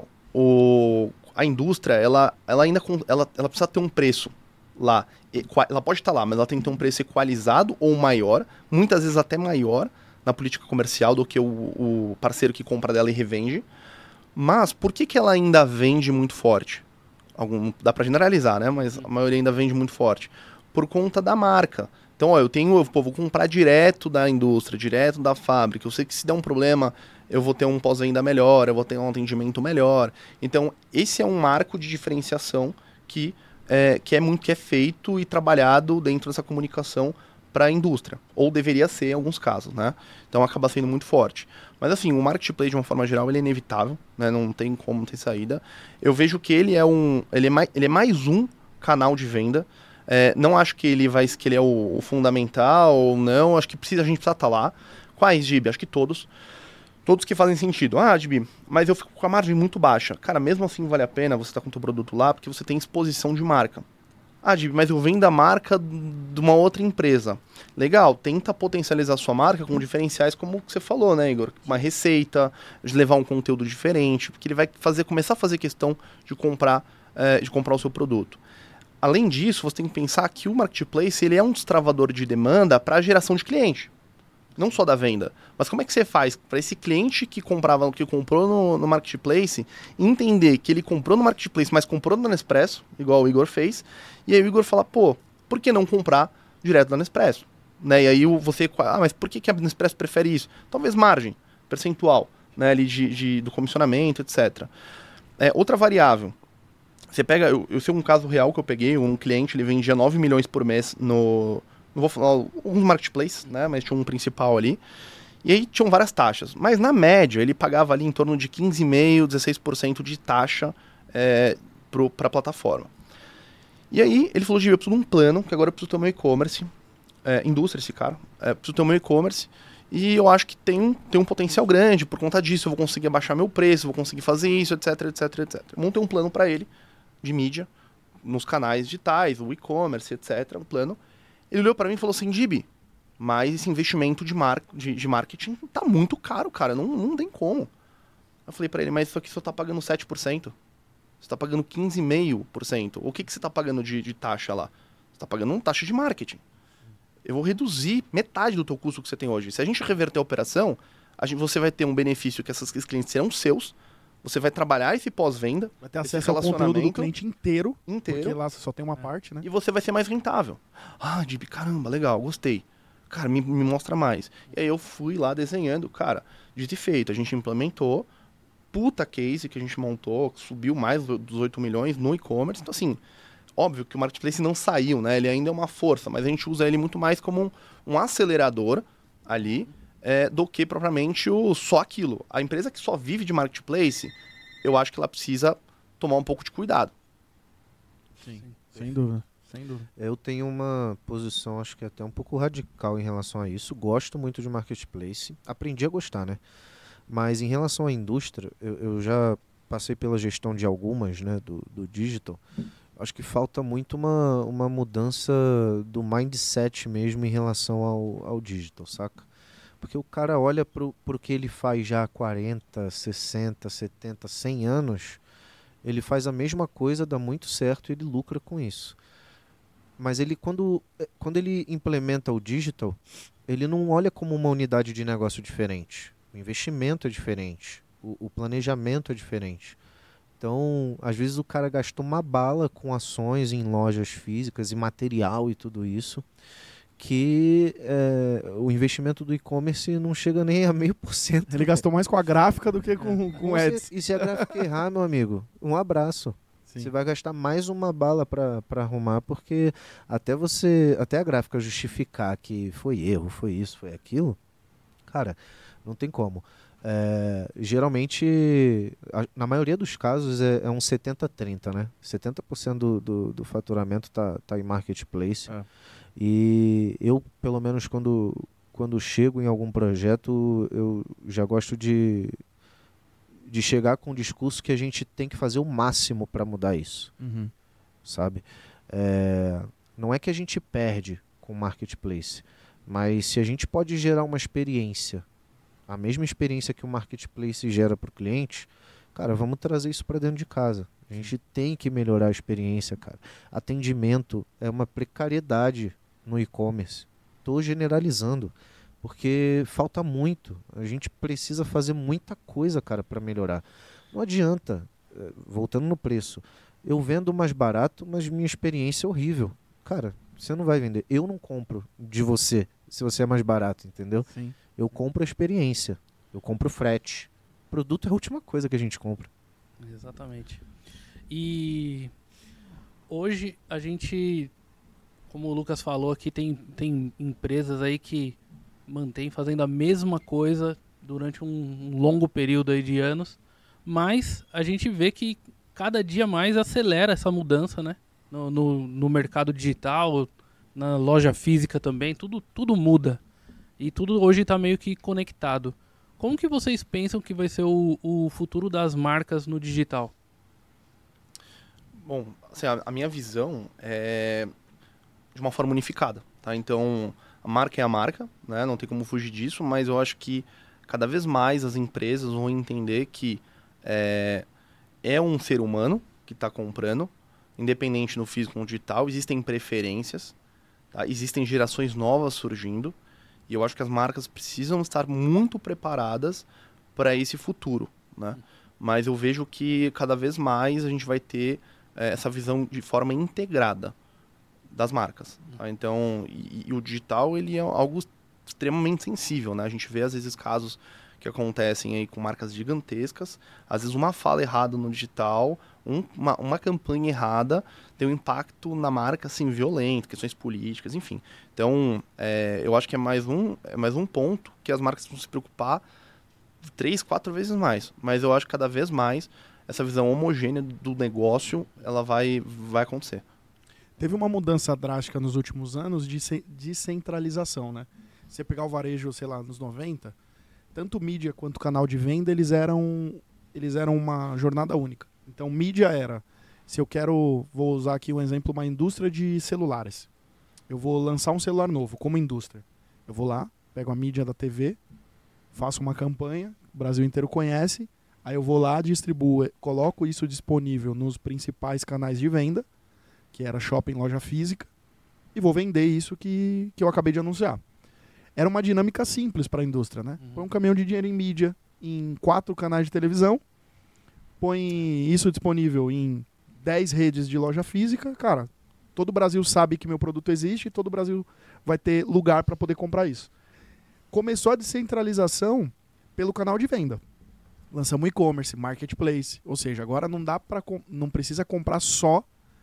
Speaker 4: o, a indústria, ela, ela ainda con- ela, ela precisa ter um preço lá. Equa- ela pode estar lá, mas ela tem que ter um preço equalizado ou maior, muitas vezes até maior na política comercial do que o, o parceiro que compra dela e revende. Mas por que, que ela ainda vende muito forte? Algum, dá para generalizar, né? Mas a maioria ainda vende muito forte. Por conta da marca. Então, ó, eu tenho, eu, pô, vou comprar direto da indústria, direto da fábrica. Eu sei que se der um problema, eu vou ter um pós-venda melhor, eu vou ter um atendimento melhor. Então, esse é um marco de diferenciação que é, que é muito que é feito e trabalhado dentro dessa comunicação para a indústria. Ou deveria ser em alguns casos, né? Então, acaba sendo muito forte. Mas, assim, o marketplace, de uma forma geral, ele é inevitável, né? Não tem como ter saída. Eu vejo que ele é, um, ele é, mais, ele é mais um canal de venda. É, não acho que ele vai que ele é o, o fundamental ou não. Acho que precisa, a gente precisa estar lá. Quais, Gibi? Acho que todos. Todos que fazem sentido. Ah, Gibi, mas eu fico com a margem muito baixa. Cara, mesmo assim vale a pena você estar com o teu produto lá, porque você tem exposição de marca. Ah, Gibi, mas eu vendo a marca de uma outra empresa. Legal, tenta potencializar a sua marca com diferenciais como você falou, né, Igor? Uma receita, de levar um conteúdo diferente, porque ele vai fazer, começar a fazer questão de comprar, é, de comprar o seu produto. Além disso, você tem que pensar que o marketplace ele é um destravador de demanda para a geração de cliente. Não só da venda. Mas como é que você faz para esse cliente que comprava, que comprou no, no marketplace, entender que ele comprou no marketplace, mas comprou no Nespresso, igual o Igor fez, e aí o Igor fala, pô, por que não comprar direto da Nespresso? Né? E aí você, ah, mas por que, que a Nespresso prefere isso? Talvez margem percentual, né, ali de, de, do comissionamento, etcétera. É, outra variável. Você pega, eu, eu sei um caso real que eu peguei, um cliente, ele vendia nove milhões por mês no, não vou falar, um marketplace, né, mas tinha um principal ali, e aí tinham várias taxas, mas na média ele pagava ali em torno de quinze vírgula cinco por cento, dezesseis por cento de taxa é, para a plataforma. E aí ele falou, Gi, eu preciso de um plano, que agora eu preciso ter o meu e-commerce, é, indústria esse cara, é, preciso ter o meu e-commerce, e eu acho que tem, tem um potencial grande, por conta disso eu vou conseguir abaixar meu preço, vou conseguir fazer isso, etc, etc, etcétera. Montei um plano para ele, de mídia, nos canais digitais, o e-commerce, etcétera, um plano. Ele olhou para mim e falou assim, Gibi, mas esse investimento de, mar de, de marketing tá muito caro, cara, não, não tem como. Eu falei para ele, mas isso aqui só tá pagando sete por cento. Você tá pagando quinze vírgula cinco por cento. O que, que você tá pagando de, de taxa lá? Você tá pagando uma taxa de marketing. Eu vou reduzir metade do teu custo que você tem hoje. Se a gente reverter a operação, a gente, você vai ter um benefício que esses clientes serão seus, você vai trabalhar esse pós-venda,
Speaker 1: Vai ter
Speaker 4: esse
Speaker 1: acesso ao conteúdo do
Speaker 4: relacionamento
Speaker 1: cliente inteiro,
Speaker 4: inteiro.
Speaker 1: porque lá você só tem uma parte, né?
Speaker 4: E você vai ser mais rentável. Ah, Gibi, caramba, legal, gostei. Cara, me, me mostra mais. E aí eu fui lá desenhando, cara, dito e feito, a gente implementou, puta case que a gente montou, subiu mais dos oito milhões no e-commerce. Então, assim, óbvio que o marketplace não saiu, né? Ele ainda é uma força, mas a gente usa ele muito mais como um, um acelerador ali, é, do que propriamente o, só aquilo. A empresa que só vive de marketplace, eu acho que ela precisa tomar um pouco de cuidado.
Speaker 1: Sim, sem dúvida. Sem dúvida.
Speaker 3: Eu tenho uma posição, acho que até um pouco radical em relação a isso. Gosto muito de marketplace. Aprendi a gostar, né? Mas em relação à indústria, eu, eu já passei pela gestão de algumas, né, do, do digital. Acho que falta muito uma, uma mudança do mindset mesmo em relação ao, ao digital, saca? Porque o cara olha pro, pro que ele faz já há quarenta, sessenta, setenta, cem anos, ele faz a mesma coisa, dá muito certo e ele lucra com isso. Mas ele, quando, quando ele implementa o digital, ele não olha como uma unidade de negócio diferente. O investimento é diferente, o, o planejamento é diferente. Então, às vezes o cara gastou uma bala com ações em lojas físicas e material e tudo isso, que é, o investimento do e-commerce não chega nem a meio por cento.
Speaker 1: Ele gastou mais com a gráfica do que com, com ads.
Speaker 3: E se a gráfica errar, meu amigo, um abraço.
Speaker 1: Sim.
Speaker 3: Você vai gastar mais uma bala para arrumar, porque até você, até a gráfica justificar que foi erro, foi isso, foi aquilo, cara, não tem como. É, geralmente, a, na maioria dos casos é, é um setenta a trinta, né? setenta por cento do, do, do faturamento tá, tá em marketplace. É. E eu, pelo menos quando, quando chego em algum projeto, eu já gosto de, de chegar com o discurso que a gente tem que fazer o máximo para mudar isso.
Speaker 1: Uhum.
Speaker 3: Sabe? É, não é que a gente perde com o marketplace, mas se a gente pode gerar uma experiência, a mesma experiência que o marketplace gera para o cliente, cara, vamos trazer isso para dentro de casa. A gente tem que melhorar a experiência, cara. Atendimento é uma precariedade no e-commerce. Estou generalizando, porque falta muito. A gente precisa fazer muita coisa, cara, para melhorar. Não adianta, voltando no preço, eu vendo mais barato, mas minha experiência é horrível. Cara, você não vai vender. Eu não compro de você, se você é mais barato, entendeu?
Speaker 1: Sim.
Speaker 3: Eu compro a experiência, eu compro frete. O produto é a última coisa que a gente compra.
Speaker 2: Exatamente. E hoje a gente, como o Lucas falou aqui, tem, tem empresas aí que mantêm fazendo a mesma coisa durante um, um longo período aí de anos, mas a gente vê que cada dia mais acelera essa mudança, né? No, no, no mercado digital, na loja física também, tudo, tudo muda. E tudo hoje está meio que conectado. Como que vocês pensam que vai ser o, o futuro das marcas no digital?
Speaker 4: Bom, assim, a, a minha visão é de uma forma unificada, tá? Então, a marca é a marca, né? Não tem como fugir disso, mas eu acho que cada vez mais as empresas vão entender que é, é um ser humano que está comprando, independente no físico ou no digital, existem preferências, tá? Existem gerações novas surgindo, e eu acho que as marcas precisam estar muito preparadas para esse futuro, né? Mas eu vejo que cada vez mais a gente vai ter é, essa visão de forma integrada das marcas, tá? Então, e, e o digital, ele é algo extremamente sensível, né? A gente vê às vezes casos que acontecem aí com marcas gigantescas, às vezes uma fala errada no digital, um, uma, uma campanha errada tem um impacto na marca assim, violento, questões políticas, enfim. Então, é, eu acho que é mais, um, é mais um ponto que as marcas vão se preocupar três, quatro vezes mais. Mas eu acho que cada vez mais essa visão homogênea do negócio ela vai, vai acontecer.
Speaker 1: Teve uma mudança drástica nos últimos anos de descentralização, né? Se você pegar o varejo, sei lá, nos noventa, tanto mídia quanto canal de venda, eles eram, eles eram uma jornada única. Então, mídia era, se eu quero, vou usar aqui um exemplo, uma indústria de celulares. Eu vou lançar um celular novo, como indústria. Eu vou lá, pego a mídia da T V, faço uma campanha, o Brasil inteiro conhece, aí eu vou lá, distribuo, coloco isso disponível nos principais canais de venda, que era shopping, loja física, e vou vender isso que, que eu acabei de anunciar. Era uma dinâmica simples para a indústria, né? Uhum. Põe um caminhão de dinheiro em mídia, em quatro canais de televisão, põe isso disponível em dez redes de loja física, cara, todo o Brasil sabe que meu produto existe e todo o Brasil vai ter lugar para poder comprar isso. Começou a descentralização pelo canal de venda. Lançamos um e-commerce, marketplace, ou seja, agora não dá para não precisa comprar só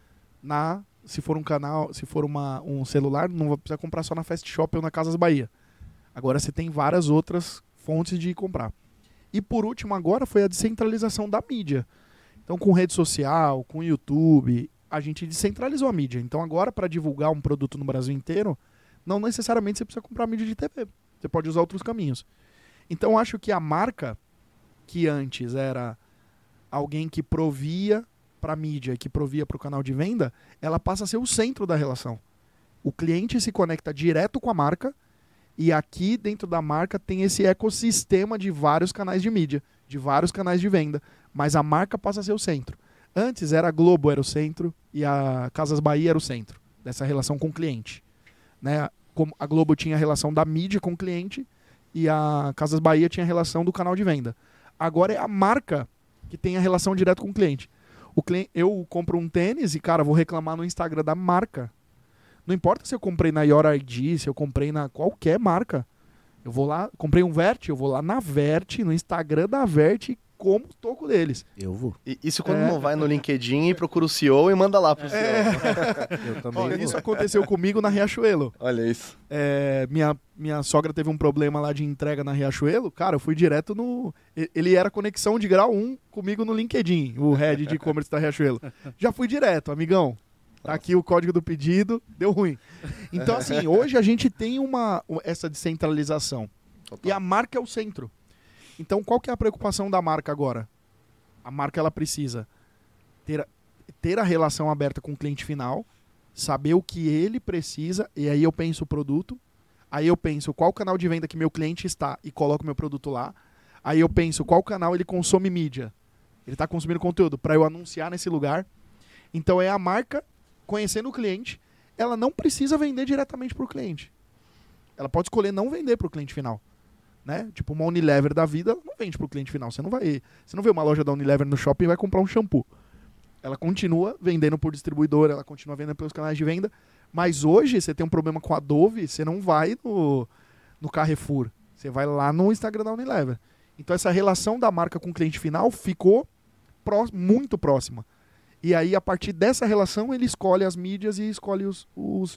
Speaker 1: na, se for um canal, se for uma, um celular, não vai precisar comprar só na Fast Shop ou na Casas Bahia. Agora você tem várias outras fontes de comprar. E por último agora foi a descentralização da mídia. Então com rede social, com YouTube, a gente descentralizou a mídia. Então agora, para divulgar um produto no Brasil inteiro, não necessariamente você precisa comprar mídia de T V. Você pode usar outros caminhos. Então eu acho que a marca, que antes era alguém que provia para a mídia e que provia para o canal de venda, ela passa a ser o centro da relação. O cliente se conecta direto com a marca e aqui dentro da marca tem esse ecossistema de vários canais de mídia, de vários canais de venda, mas a marca passa a ser o centro. Antes era a Globo era o centro e a Casas Bahia era o centro dessa relação com o cliente. Né? Como a Globo tinha a relação da mídia com o cliente e a Casas Bahia tinha a relação do canal de venda. Agora é a marca que tem a relação direta com o cliente. O cliente. Eu compro um tênis e, cara, vou reclamar no Instagram da marca. Não importa se eu comprei na Your I D, se eu comprei na qualquer marca. Eu vou lá, comprei um Vert, eu vou lá na Vert, no Instagram da Vert e como o toco deles.
Speaker 3: Eu vou.
Speaker 4: E isso quando
Speaker 1: É.
Speaker 4: não vai no LinkedIn e procura o C E O e manda lá pro C E O.
Speaker 1: É.
Speaker 3: Eu também
Speaker 1: Ó,
Speaker 3: vou.
Speaker 1: isso aconteceu comigo na Riachuelo.
Speaker 4: Olha isso.
Speaker 1: É, minha, minha sogra teve um problema lá de entrega na Riachuelo. Cara, eu fui direto no... e- Ele era conexão de grau um comigo no LinkedIn, o head de e-commerce da Riachuelo. Já fui direto, amigão. Tá aqui o código do pedido, deu ruim. Então, assim, hoje a gente tem uma, essa descentralização.
Speaker 4: Total.
Speaker 1: E a marca é o centro. Então, qual que é a preocupação da marca agora? A marca ela precisa ter, a- ter a relação aberta com o cliente final, saber o que ele precisa, e aí eu penso o produto, aí eu penso qual canal de venda que meu cliente está e coloco meu produto lá, aí eu penso qual canal ele consome mídia. Ele está consumindo conteúdo para eu anunciar nesse lugar. Então é a marca conhecendo o cliente, ela não precisa vender diretamente para o cliente. Ela pode escolher não vender para o cliente final. Né? Tipo uma Unilever da vida, ela não vende para o cliente final. Você não vai, você não vê uma loja da Unilever no shopping e vai comprar um shampoo. Ela continua vendendo por distribuidor, ela continua vendendo pelos canais de venda. Mas hoje você tem um problema com a Dove, você não vai no, no Carrefour. Você vai lá no Instagram da Unilever. Então essa relação da marca com o cliente final ficou pró- muito próxima. E aí, a partir dessa relação, ele escolhe as mídias e escolhe os, os,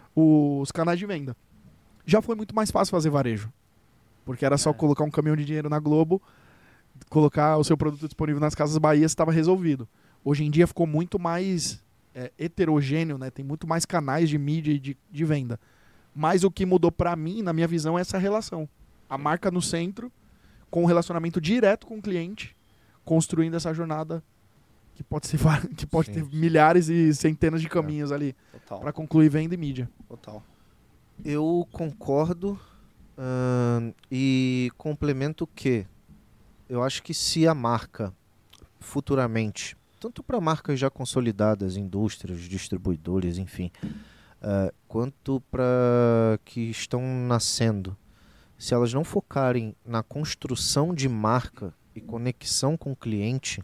Speaker 1: os canais de venda. Já foi muito mais fácil fazer varejo. Porque era só
Speaker 2: É.
Speaker 1: colocar um caminhão de dinheiro na Globo, colocar o seu produto disponível nas Casas Bahia, estava resolvido. Hoje em dia ficou muito mais é, heterogêneo, né? Tem muito mais canais de mídia e de, de venda. Mas o que mudou para mim, na minha visão, é essa relação. A marca no centro, com um relacionamento direto com o cliente, construindo essa jornada que pode, ser, va- que pode
Speaker 3: Sim.
Speaker 1: ter milhares e centenas de caminhos ali
Speaker 4: Total.
Speaker 1: para concluir venda e mídia.
Speaker 4: Total.
Speaker 3: Eu concordo ahn, e complemento que eu acho que se a marca futuramente, tanto para marcas já consolidadas, indústrias, distribuidores, enfim, ah, quanto para que estão nascendo, se elas não focarem na construção de marca e conexão com o cliente,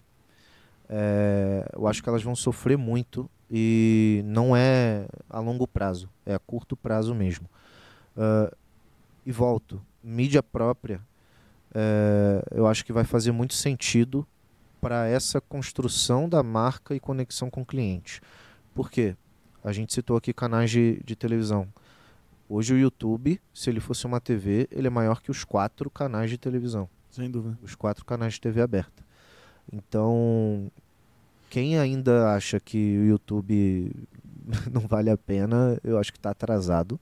Speaker 3: é, eu acho que elas vão sofrer muito e não é a longo prazo, é a curto prazo mesmo. Ah, e volto, mídia própria, é, eu acho que vai fazer muito sentido para essa construção da marca e conexão com o cliente. Por quê? A gente citou aqui canais de, de televisão. Hoje o YouTube, se ele fosse uma T V, ele é maior que os quatro canais de televisão.
Speaker 1: Sem dúvida.
Speaker 3: Os quatro canais de T V aberta. Então, quem ainda acha que o YouTube não vale a pena, eu acho que está atrasado.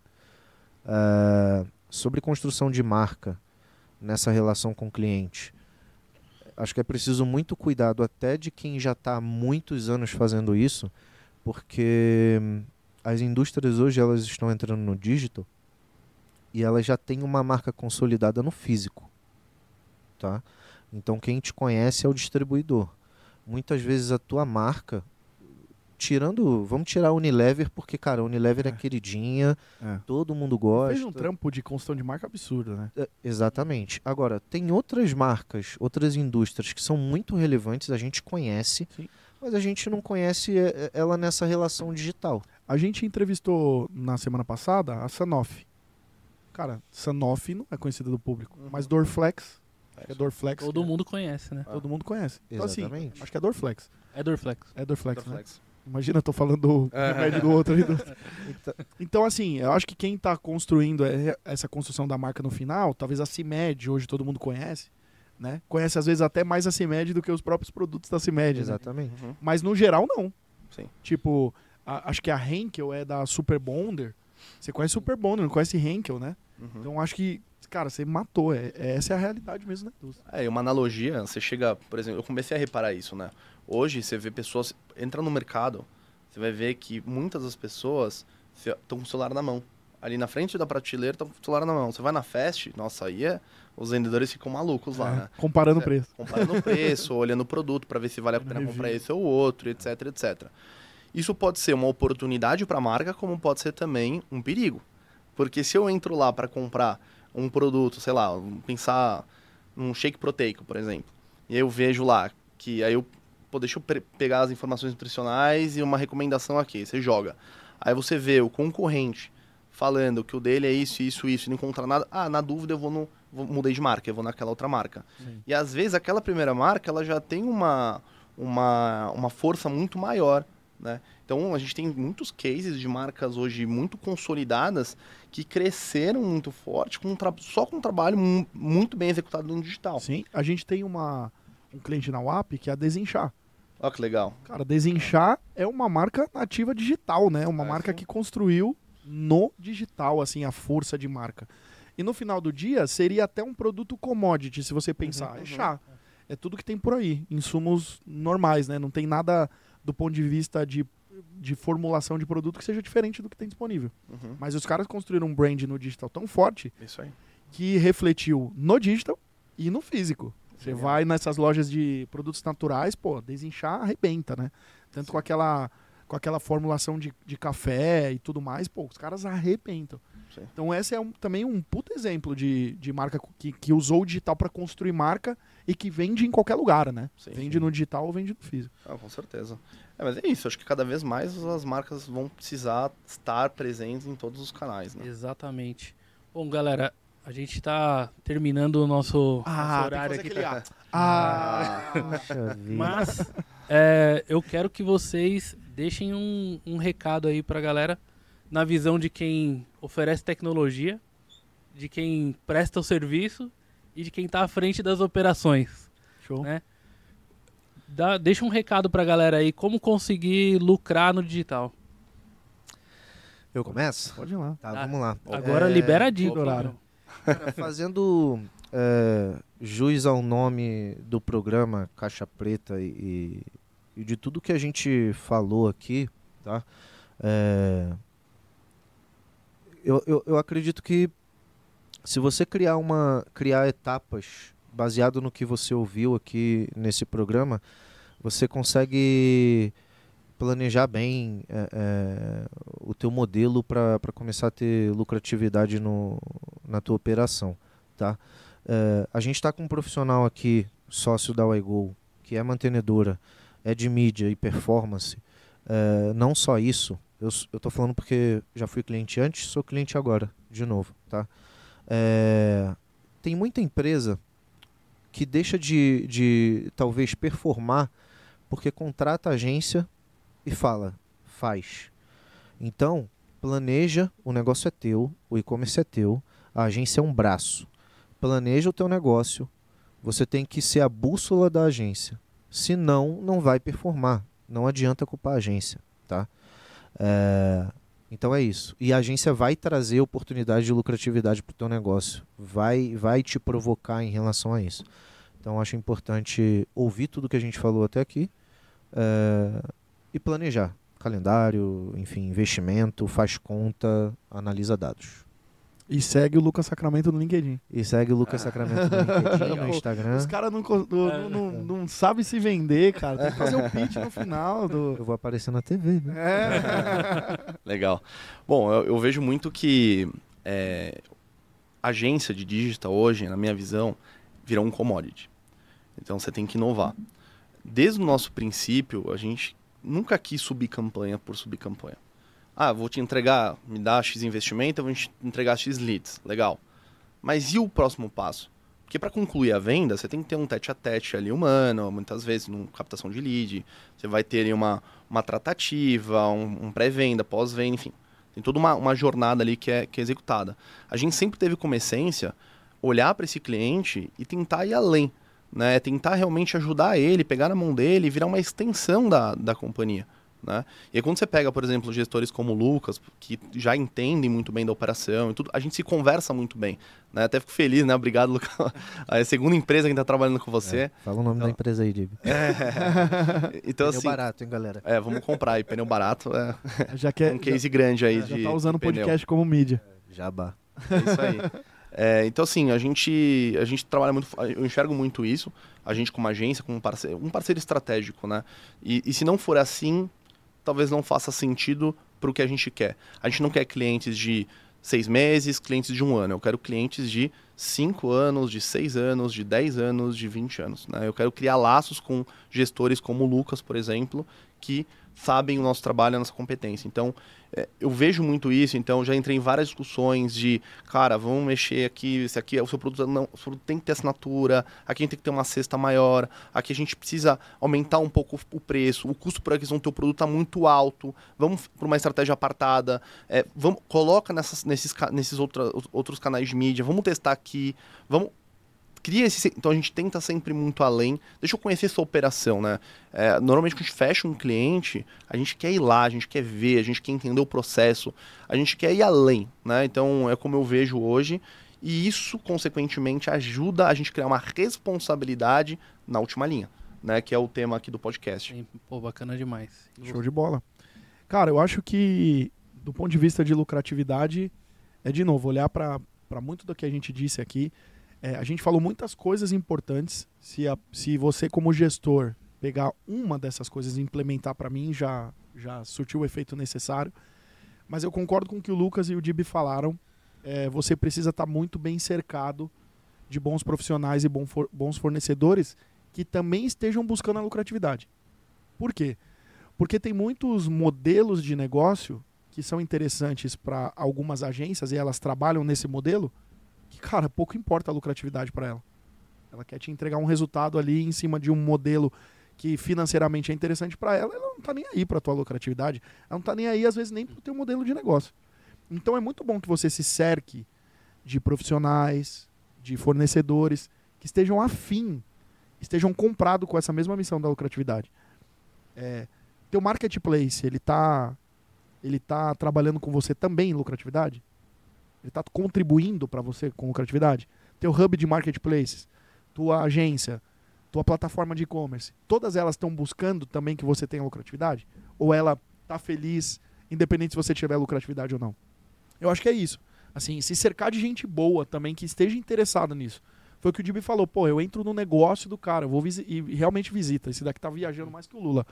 Speaker 3: Ah, sobre construção de marca nessa relação com o cliente, acho que é preciso muito cuidado até de quem já está há muitos anos fazendo isso, porque hum, as indústrias hoje elas estão entrando no digital e elas já têm uma marca consolidada no físico, tá? Então quem te conhece é o distribuidor. Muitas vezes a tua marca, tirando, vamos tirar a Unilever, porque cara, a Unilever é,
Speaker 1: É.
Speaker 3: queridinha,
Speaker 1: É.
Speaker 3: todo mundo gosta.
Speaker 1: Fez um trampo de construção de marca absurdo, né?
Speaker 3: É, exatamente. Agora, tem outras marcas, outras indústrias que são muito relevantes, a gente conhece,
Speaker 1: Sim.
Speaker 3: mas a gente não conhece é, é, ela nessa relação digital.
Speaker 1: A gente entrevistou na semana passada a Sanofi. Cara, Sanofi não é conhecida do público,
Speaker 4: Uhum.
Speaker 1: mas Dorflex, acho que é Dorflex.
Speaker 2: Todo
Speaker 1: que
Speaker 2: mundo conhece, né?
Speaker 1: é- todo mundo conhece. Então, assim,
Speaker 3: Exatamente.
Speaker 1: acho que é Dorflex.
Speaker 2: É Dorflex.
Speaker 1: É Dorflex, né?
Speaker 4: Reflexo.
Speaker 1: Imagina, eu tô falando do
Speaker 4: É.
Speaker 1: remédio do outro. aí do-
Speaker 3: Então,
Speaker 1: Então, assim, eu acho que quem tá construindo é- essa construção da marca no final, talvez a CIMED, hoje todo mundo conhece, né? Conhece às vezes até mais a CIMED do que os próprios produtos da CIMED, né?
Speaker 3: exatamente.
Speaker 4: Uhum.
Speaker 1: Mas no geral, não.
Speaker 4: sim.
Speaker 1: Tipo, a- acho que a Henkel é da Super Bonder. Você conhece Super Bonder, não conhece Henkel, né?
Speaker 4: Uhum.
Speaker 1: Então acho que, cara, você matou. É, essa é a realidade mesmo da indústria.
Speaker 4: É, uma analogia, você chega, por exemplo, eu comecei a reparar isso, né? Hoje você vê pessoas, entra no mercado, você vai ver que muitas das pessoas estão com o celular na mão. Ali na frente da prateleira estão com o celular na mão. Você vai na Fest, nossa, aí é, os vendedores ficam malucos lá,
Speaker 1: É,
Speaker 4: né?
Speaker 1: comparando o
Speaker 4: É,
Speaker 1: preço.
Speaker 4: Comparando o preço, olhando o produto para ver se vale a pena
Speaker 1: Review.
Speaker 4: comprar esse ou outro, etc, etcétera. Isso pode ser uma oportunidade para a marca, como pode ser também um perigo. Porque se eu entro lá para comprar um produto, sei lá, pensar num shake proteico, por exemplo, e aí eu vejo lá que aí eu, pô, deixa eu pe- pegar as informações nutricionais e uma recomendação aqui, você joga. Aí você vê o concorrente falando que o dele é isso, isso, isso, e não encontra nada. Ah, na dúvida eu vou no vou, mudei de marca, eu vou naquela outra marca.
Speaker 1: Sim.
Speaker 4: E às vezes aquela primeira marca, ela já tem uma uma, uma força muito maior, né? Então a gente tem muitos cases de marcas hoje muito consolidadas que cresceram muito forte com um tra- só com um trabalho mu- muito bem executado no digital.
Speaker 1: Sim, a gente tem uma, um cliente na U A P que é a Desinchar.
Speaker 4: Olha que legal.
Speaker 1: Cara, Desinchar é uma marca nativa digital, né? Uma
Speaker 4: É,
Speaker 1: marca
Speaker 4: sim.
Speaker 1: que construiu no digital, assim, a força de marca. E no final do dia, seria até um produto commodity, se você pensar.
Speaker 4: Uhum,
Speaker 1: É
Speaker 4: uhum.
Speaker 1: chá. É tudo que tem por aí. Insumos normais, né? Não tem nada do ponto de vista de, de formulação de produto que seja diferente do que tem disponível.
Speaker 4: Uhum.
Speaker 1: Mas os caras construíram um brand no digital tão forte
Speaker 4: Isso aí.
Speaker 1: que refletiu no digital e no físico. Você
Speaker 4: Legal.
Speaker 1: vai nessas lojas de produtos naturais, pô, Desinchar arrebenta, né? Tanto com aquela, com aquela formulação de, de café e tudo mais, pô, os caras arrebentam.
Speaker 4: Sim.
Speaker 1: Então esse é um- também um puta exemplo de, de marca que, que usou o digital para construir marca e que vende em qualquer lugar, né?
Speaker 4: Sim,
Speaker 1: vende no digital ou vende no físico.
Speaker 4: Ah, com certeza. É, mas é isso, acho que cada vez mais as marcas vão precisar estar presentes em todos os canais, né?
Speaker 2: Exatamente. Bom, galera, a gente tá terminando o nosso, nosso horário aqui.
Speaker 1: aquele... Ah,
Speaker 3: Puxa vida.
Speaker 2: Mas é, eu quero que vocês deixem um, um recado aí pra galera na visão de quem oferece tecnologia, de quem presta o serviço e de quem tá à frente das operações.
Speaker 1: show.
Speaker 2: Né? Dá, deixa um recado pra galera aí, como conseguir lucrar no digital.
Speaker 3: Eu começo?
Speaker 1: Pode ir lá.
Speaker 3: Tá,
Speaker 2: Ah,
Speaker 3: vamos lá.
Speaker 2: Agora
Speaker 3: É,
Speaker 2: libera a dica.
Speaker 1: todo horário.
Speaker 3: Cara, fazendo é, jus ao nome do programa Caixa Preta e, e de tudo que a gente falou aqui, tá? É, eu, eu, eu acredito que se você criar uma criar etapas baseado no que você ouviu aqui nesse programa, você consegue planejar bem é, é, o teu modelo para começar a ter lucratividade no, na tua operação, tá? É, a gente está com um profissional aqui, sócio da WhyGo, que é mantenedora, é de mídia e performance. É, não só isso, eu estou falando porque já fui cliente antes, sou cliente agora, de novo, tá? É, tem muita empresa que deixa de, de talvez performar porque contrata agência e fala, faz. Então, planeja, o negócio é teu, o e-commerce é teu, a agência é um braço. Planeja o teu negócio, você tem que ser a bússola da agência. Senão, não vai performar. Não adianta culpar a agência, tá? É, então é isso. E a agência vai trazer oportunidade de lucratividade para o teu negócio. Vai, vai te provocar em relação a isso. Então, acho importante ouvir tudo que a gente falou até aqui. É, e planejar. Calendário, enfim, investimento, faz conta, analisa dados.
Speaker 1: E segue o Lucas Sacramento no LinkedIn.
Speaker 3: E segue o Lucas Sacramento no LinkedIn, no Instagram.
Speaker 1: Os caras não, co- não, não, não sabem se vender, cara. Tem que fazer o pitch no final do...
Speaker 3: Eu vou aparecer na T V, né?
Speaker 1: É.
Speaker 4: Legal. Bom, eu, eu vejo muito que é, agência de digital hoje, na minha visão, virou um commodity. Então você tem que inovar. Desde o nosso princípio, a gente nunca quis subir campanha por subir campanha. Ah, vou te entregar, me dá X investimento, eu vou te entregar X leads. Legal. Mas e o próximo passo? Porque para concluir a venda, você tem que ter um tete a tete ali humano, muitas vezes numa captação de lead, você vai ter ali uma, uma tratativa, um, um pré-venda, pós-venda, enfim. Tem toda uma, uma jornada ali que é, que é executada. A gente sempre teve como essência olhar para esse cliente e tentar ir além, né? Tentar realmente ajudar ele, pegar na mão dele e virar uma extensão da, da companhia. né? E aí quando você pega, por exemplo, gestores como o Lucas, que já entendem muito bem da operação e tudo, a gente se conversa muito bem, né? Até fico feliz, né? Obrigado, Lucas. É a segunda empresa que está trabalhando com você.
Speaker 3: É, fala o nome
Speaker 4: então,
Speaker 3: da empresa aí, Dib.
Speaker 4: É. Então,
Speaker 3: pneu
Speaker 4: assim,
Speaker 3: barato, hein, galera?
Speaker 4: É, vamos comprar aí, pneu barato. É
Speaker 1: Já que é,
Speaker 4: um case
Speaker 1: já,
Speaker 4: grande aí
Speaker 1: já
Speaker 4: de
Speaker 1: tá usando o
Speaker 4: pneu.
Speaker 1: podcast como mídia.
Speaker 3: Jabá.
Speaker 4: É isso aí. É, então, assim, a gente, a gente trabalha muito, eu enxergo muito isso, a gente como agência, como parceiro, um parceiro estratégico, né? E, e se não for assim, talvez não faça sentido para o que a gente quer. A gente não quer clientes de seis meses, clientes de um ano. Eu quero clientes de cinco anos, de seis anos, de dez anos, de vinte anos, né? Eu quero criar laços com gestores como o Lucas, por exemplo, que sabem o nosso trabalho, a nossa competência. Então, é, eu vejo muito isso, então já entrei em várias discussões de, cara, vamos mexer aqui, esse aqui é o seu produto, não, o seu produto tem que ter assinatura, aqui a gente tem que ter uma cesta maior, aqui a gente precisa aumentar um pouco o preço, o custo por aquisição do teu produto está muito alto, vamos para uma estratégia apartada, é, vamos, coloca nessas, nesses, nesses outra, outros canais de mídia, vamos testar aqui, vamos... Cria esse, então a gente tenta sempre muito além. Deixa eu conhecer essa operação, né? É, normalmente quando a gente fecha um cliente, a gente quer ir lá, a gente quer ver, a gente quer entender o processo, a gente quer ir além, né? Então é como eu vejo hoje, e isso, consequentemente, ajuda a gente a criar uma responsabilidade na última linha, né? Que é o tema aqui do podcast.
Speaker 2: Sim, pô, bacana demais.
Speaker 1: Show de bola. Cara, eu acho que, do ponto de vista de lucratividade, é de novo, olhar para muito do que a gente disse aqui. É, a gente falou muitas coisas importantes. Se, a, se você, como gestor, pegar uma dessas coisas e implementar para mim, já, já surtiu o efeito necessário. Mas eu concordo com o que o Lucas e o Dib falaram. É, você precisa estar muito bem cercado de bons profissionais e bom for, bons fornecedores que também estejam buscando a lucratividade. Por quê? Porque tem muitos modelos de negócio que são interessantes para algumas agências e elas trabalham nesse modelo que, cara, pouco importa a lucratividade para ela. Ela quer te entregar um resultado ali em cima de um modelo que financeiramente é interessante para ela, ela não tá nem aí para tua lucratividade, ela não tá nem aí às vezes nem para o teu modelo de negócio. Então é muito bom que você se cerque de profissionais, de fornecedores que estejam afim, estejam comprados com essa mesma missão da lucratividade. É, teu marketplace, ele tá, ele tá trabalhando com você também em lucratividade? Ele está contribuindo para você com lucratividade? Teu hub de marketplaces, tua agência, tua plataforma de e-commerce, todas elas estão buscando também que você tenha lucratividade? Ou ela está feliz, independente se você tiver lucratividade ou não? Eu acho que é isso. Assim, se cercar de gente boa também que esteja interessada nisso. Foi o que o Dib falou, pô, eu entro no negócio do cara, eu vou e realmente visita. Esse daqui tá viajando mais que o Lula.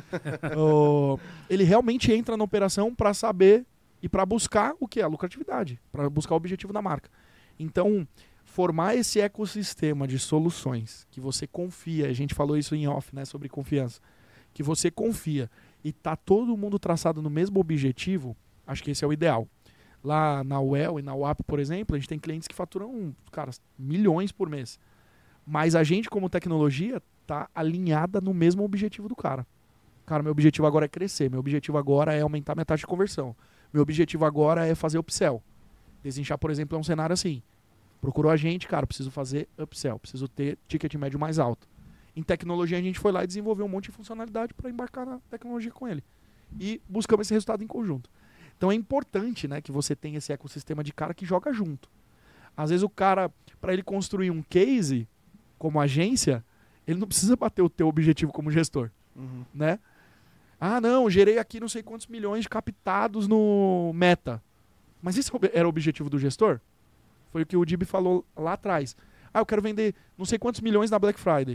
Speaker 1: oh, ele realmente entra na operação para saber e para buscar o que? A lucratividade, para buscar o objetivo da marca. Então, formar esse ecossistema de soluções que você confia, a gente falou isso em off, né, sobre confiança, que você confia e tá todo mundo traçado no mesmo objetivo, acho que esse é o ideal. Lá na U E L e na U A P, por exemplo, a gente tem clientes que faturam, cara, milhões por mês. Mas a gente, como tecnologia, tá alinhada no mesmo objetivo do cara. Cara, meu objetivo agora é crescer, meu objetivo agora é aumentar minha taxa de conversão. Meu objetivo agora é fazer upsell. Desinchar, por exemplo, é um cenário assim. Procurou a gente, cara, preciso fazer upsell, preciso ter ticket médio mais alto. Em tecnologia, a gente foi lá e desenvolveu um monte de funcionalidade para embarcar na tecnologia com ele. E buscamos esse resultado em conjunto. Então é importante, né, que você tenha esse ecossistema de cara que joga junto. Às vezes o cara, para ele construir um case como agência, ele não precisa bater o teu objetivo como gestor,
Speaker 4: Uhum.
Speaker 1: né? Ah, não, gerei aqui não sei quantos milhões captados no Meta. Mas esse era o objetivo do gestor? Foi o que o Dib falou lá atrás. Ah, eu quero vender não sei quantos milhões na Black Friday.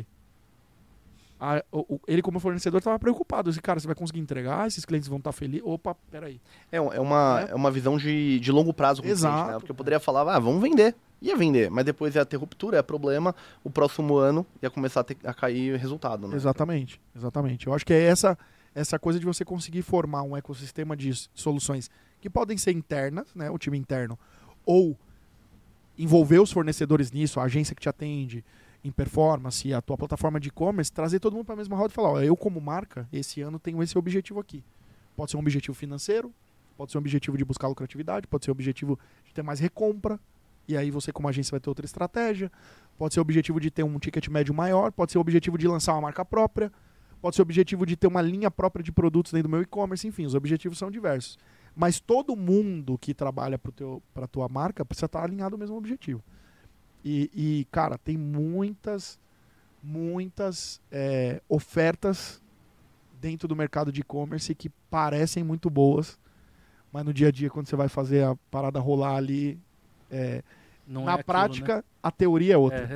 Speaker 1: Ah, o, o, ele como fornecedor estava preocupado. Esse cara, você vai conseguir entregar? Esses clientes vão estar felizes? Opa, peraí.
Speaker 4: É, é, uma, é. é uma visão de, de longo prazo com o
Speaker 1: Exato,
Speaker 4: cliente, né? Porque eu poderia falar, ah, vamos vender. Ia vender, mas depois ia ter ruptura, é problema. O próximo ano ia começar a, ter, a cair resultado, né?
Speaker 1: Exatamente, exatamente. Eu acho que é essa, essa coisa de você conseguir formar um ecossistema de soluções que podem ser internas, né, o time interno, ou envolver os fornecedores nisso, a agência que te atende em performance, a tua plataforma de e-commerce, trazer todo mundo para a mesma roda e falar, ó, eu como marca, esse ano tenho esse objetivo aqui. Pode ser um objetivo financeiro, pode ser um objetivo de buscar lucratividade, pode ser um objetivo de ter mais recompra, e aí você como agência vai ter outra estratégia, pode ser o objetivo de ter um ticket médio maior, pode ser o objetivo de lançar uma marca própria, pode ser o objetivo de ter uma linha própria de produtos dentro do meu e-commerce, enfim, os objetivos são diversos. Mas todo mundo que trabalha para a tua marca precisa estar alinhado ao mesmo objetivo. E, e cara, tem muitas, muitas é, ofertas dentro do mercado de e-commerce que parecem muito boas, mas no dia a dia, quando você vai fazer a parada rolar ali, é,
Speaker 2: Não
Speaker 1: na
Speaker 2: é aquilo,
Speaker 1: prática,
Speaker 2: né?
Speaker 1: a teoria é outra.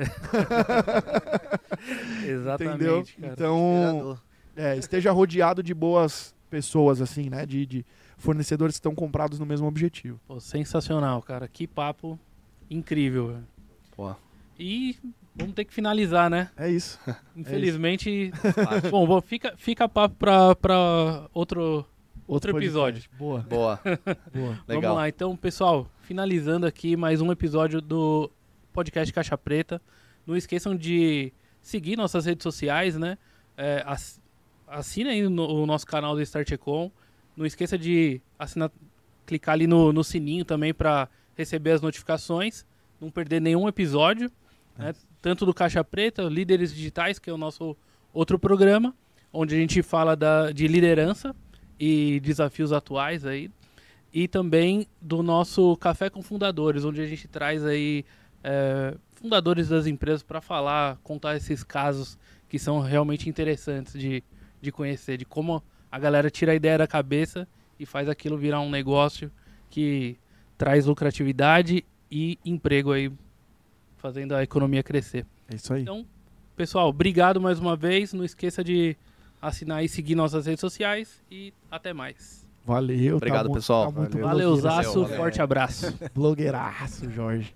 Speaker 2: É. Exatamente,
Speaker 1: Entendeu?
Speaker 2: cara.
Speaker 1: Então,
Speaker 3: Inspirador.
Speaker 1: é, esteja rodeado de boas pessoas, assim, né? De, de fornecedores que estão comprados no mesmo objetivo.
Speaker 2: Pô, sensacional, cara. Que papo incrível, velho.
Speaker 4: Pô.
Speaker 2: E vamos ter que finalizar, né?
Speaker 1: É isso.
Speaker 2: Infelizmente. Bom, bom, fica, fica papo pra, pra outro, outro episódio.
Speaker 1: podcast. Boa,
Speaker 4: Boa.
Speaker 1: boa.
Speaker 4: Legal.
Speaker 2: Vamos lá, então, pessoal, finalizando aqui mais um episódio do podcast Caixa Preta. Não esqueçam de seguir nossas redes sociais, né? É, ass- assina aí no, o nosso canal do Start Econ. Não esqueça de assinar, clicar ali no, no sininho também para receber as notificações. Não perder nenhum episódio, né? Tanto do Caixa Preta, Líderes Digitais, que é o nosso outro programa, onde a gente fala da, de liderança e desafios atuais aí. E também do nosso Café com Fundadores, onde a gente traz aí é, fundadores das empresas para falar, contar esses casos que são realmente interessantes de, de conhecer, de como a galera tira a ideia da cabeça e faz aquilo virar um negócio que traz lucratividade e emprego aí, fazendo a economia crescer.
Speaker 1: É isso aí.
Speaker 2: Então, pessoal, obrigado mais uma vez. Não esqueça de assinar e seguir nossas redes sociais e até mais.
Speaker 1: Valeu.
Speaker 4: Obrigado,
Speaker 1: mu-
Speaker 4: pessoal.
Speaker 1: Tá muito
Speaker 3: Valeu.
Speaker 2: Valeu,
Speaker 1: blogueiraço.
Speaker 2: Zaço.
Speaker 4: valeu.
Speaker 2: Forte abraço.
Speaker 1: Blogueiraço, Jorge.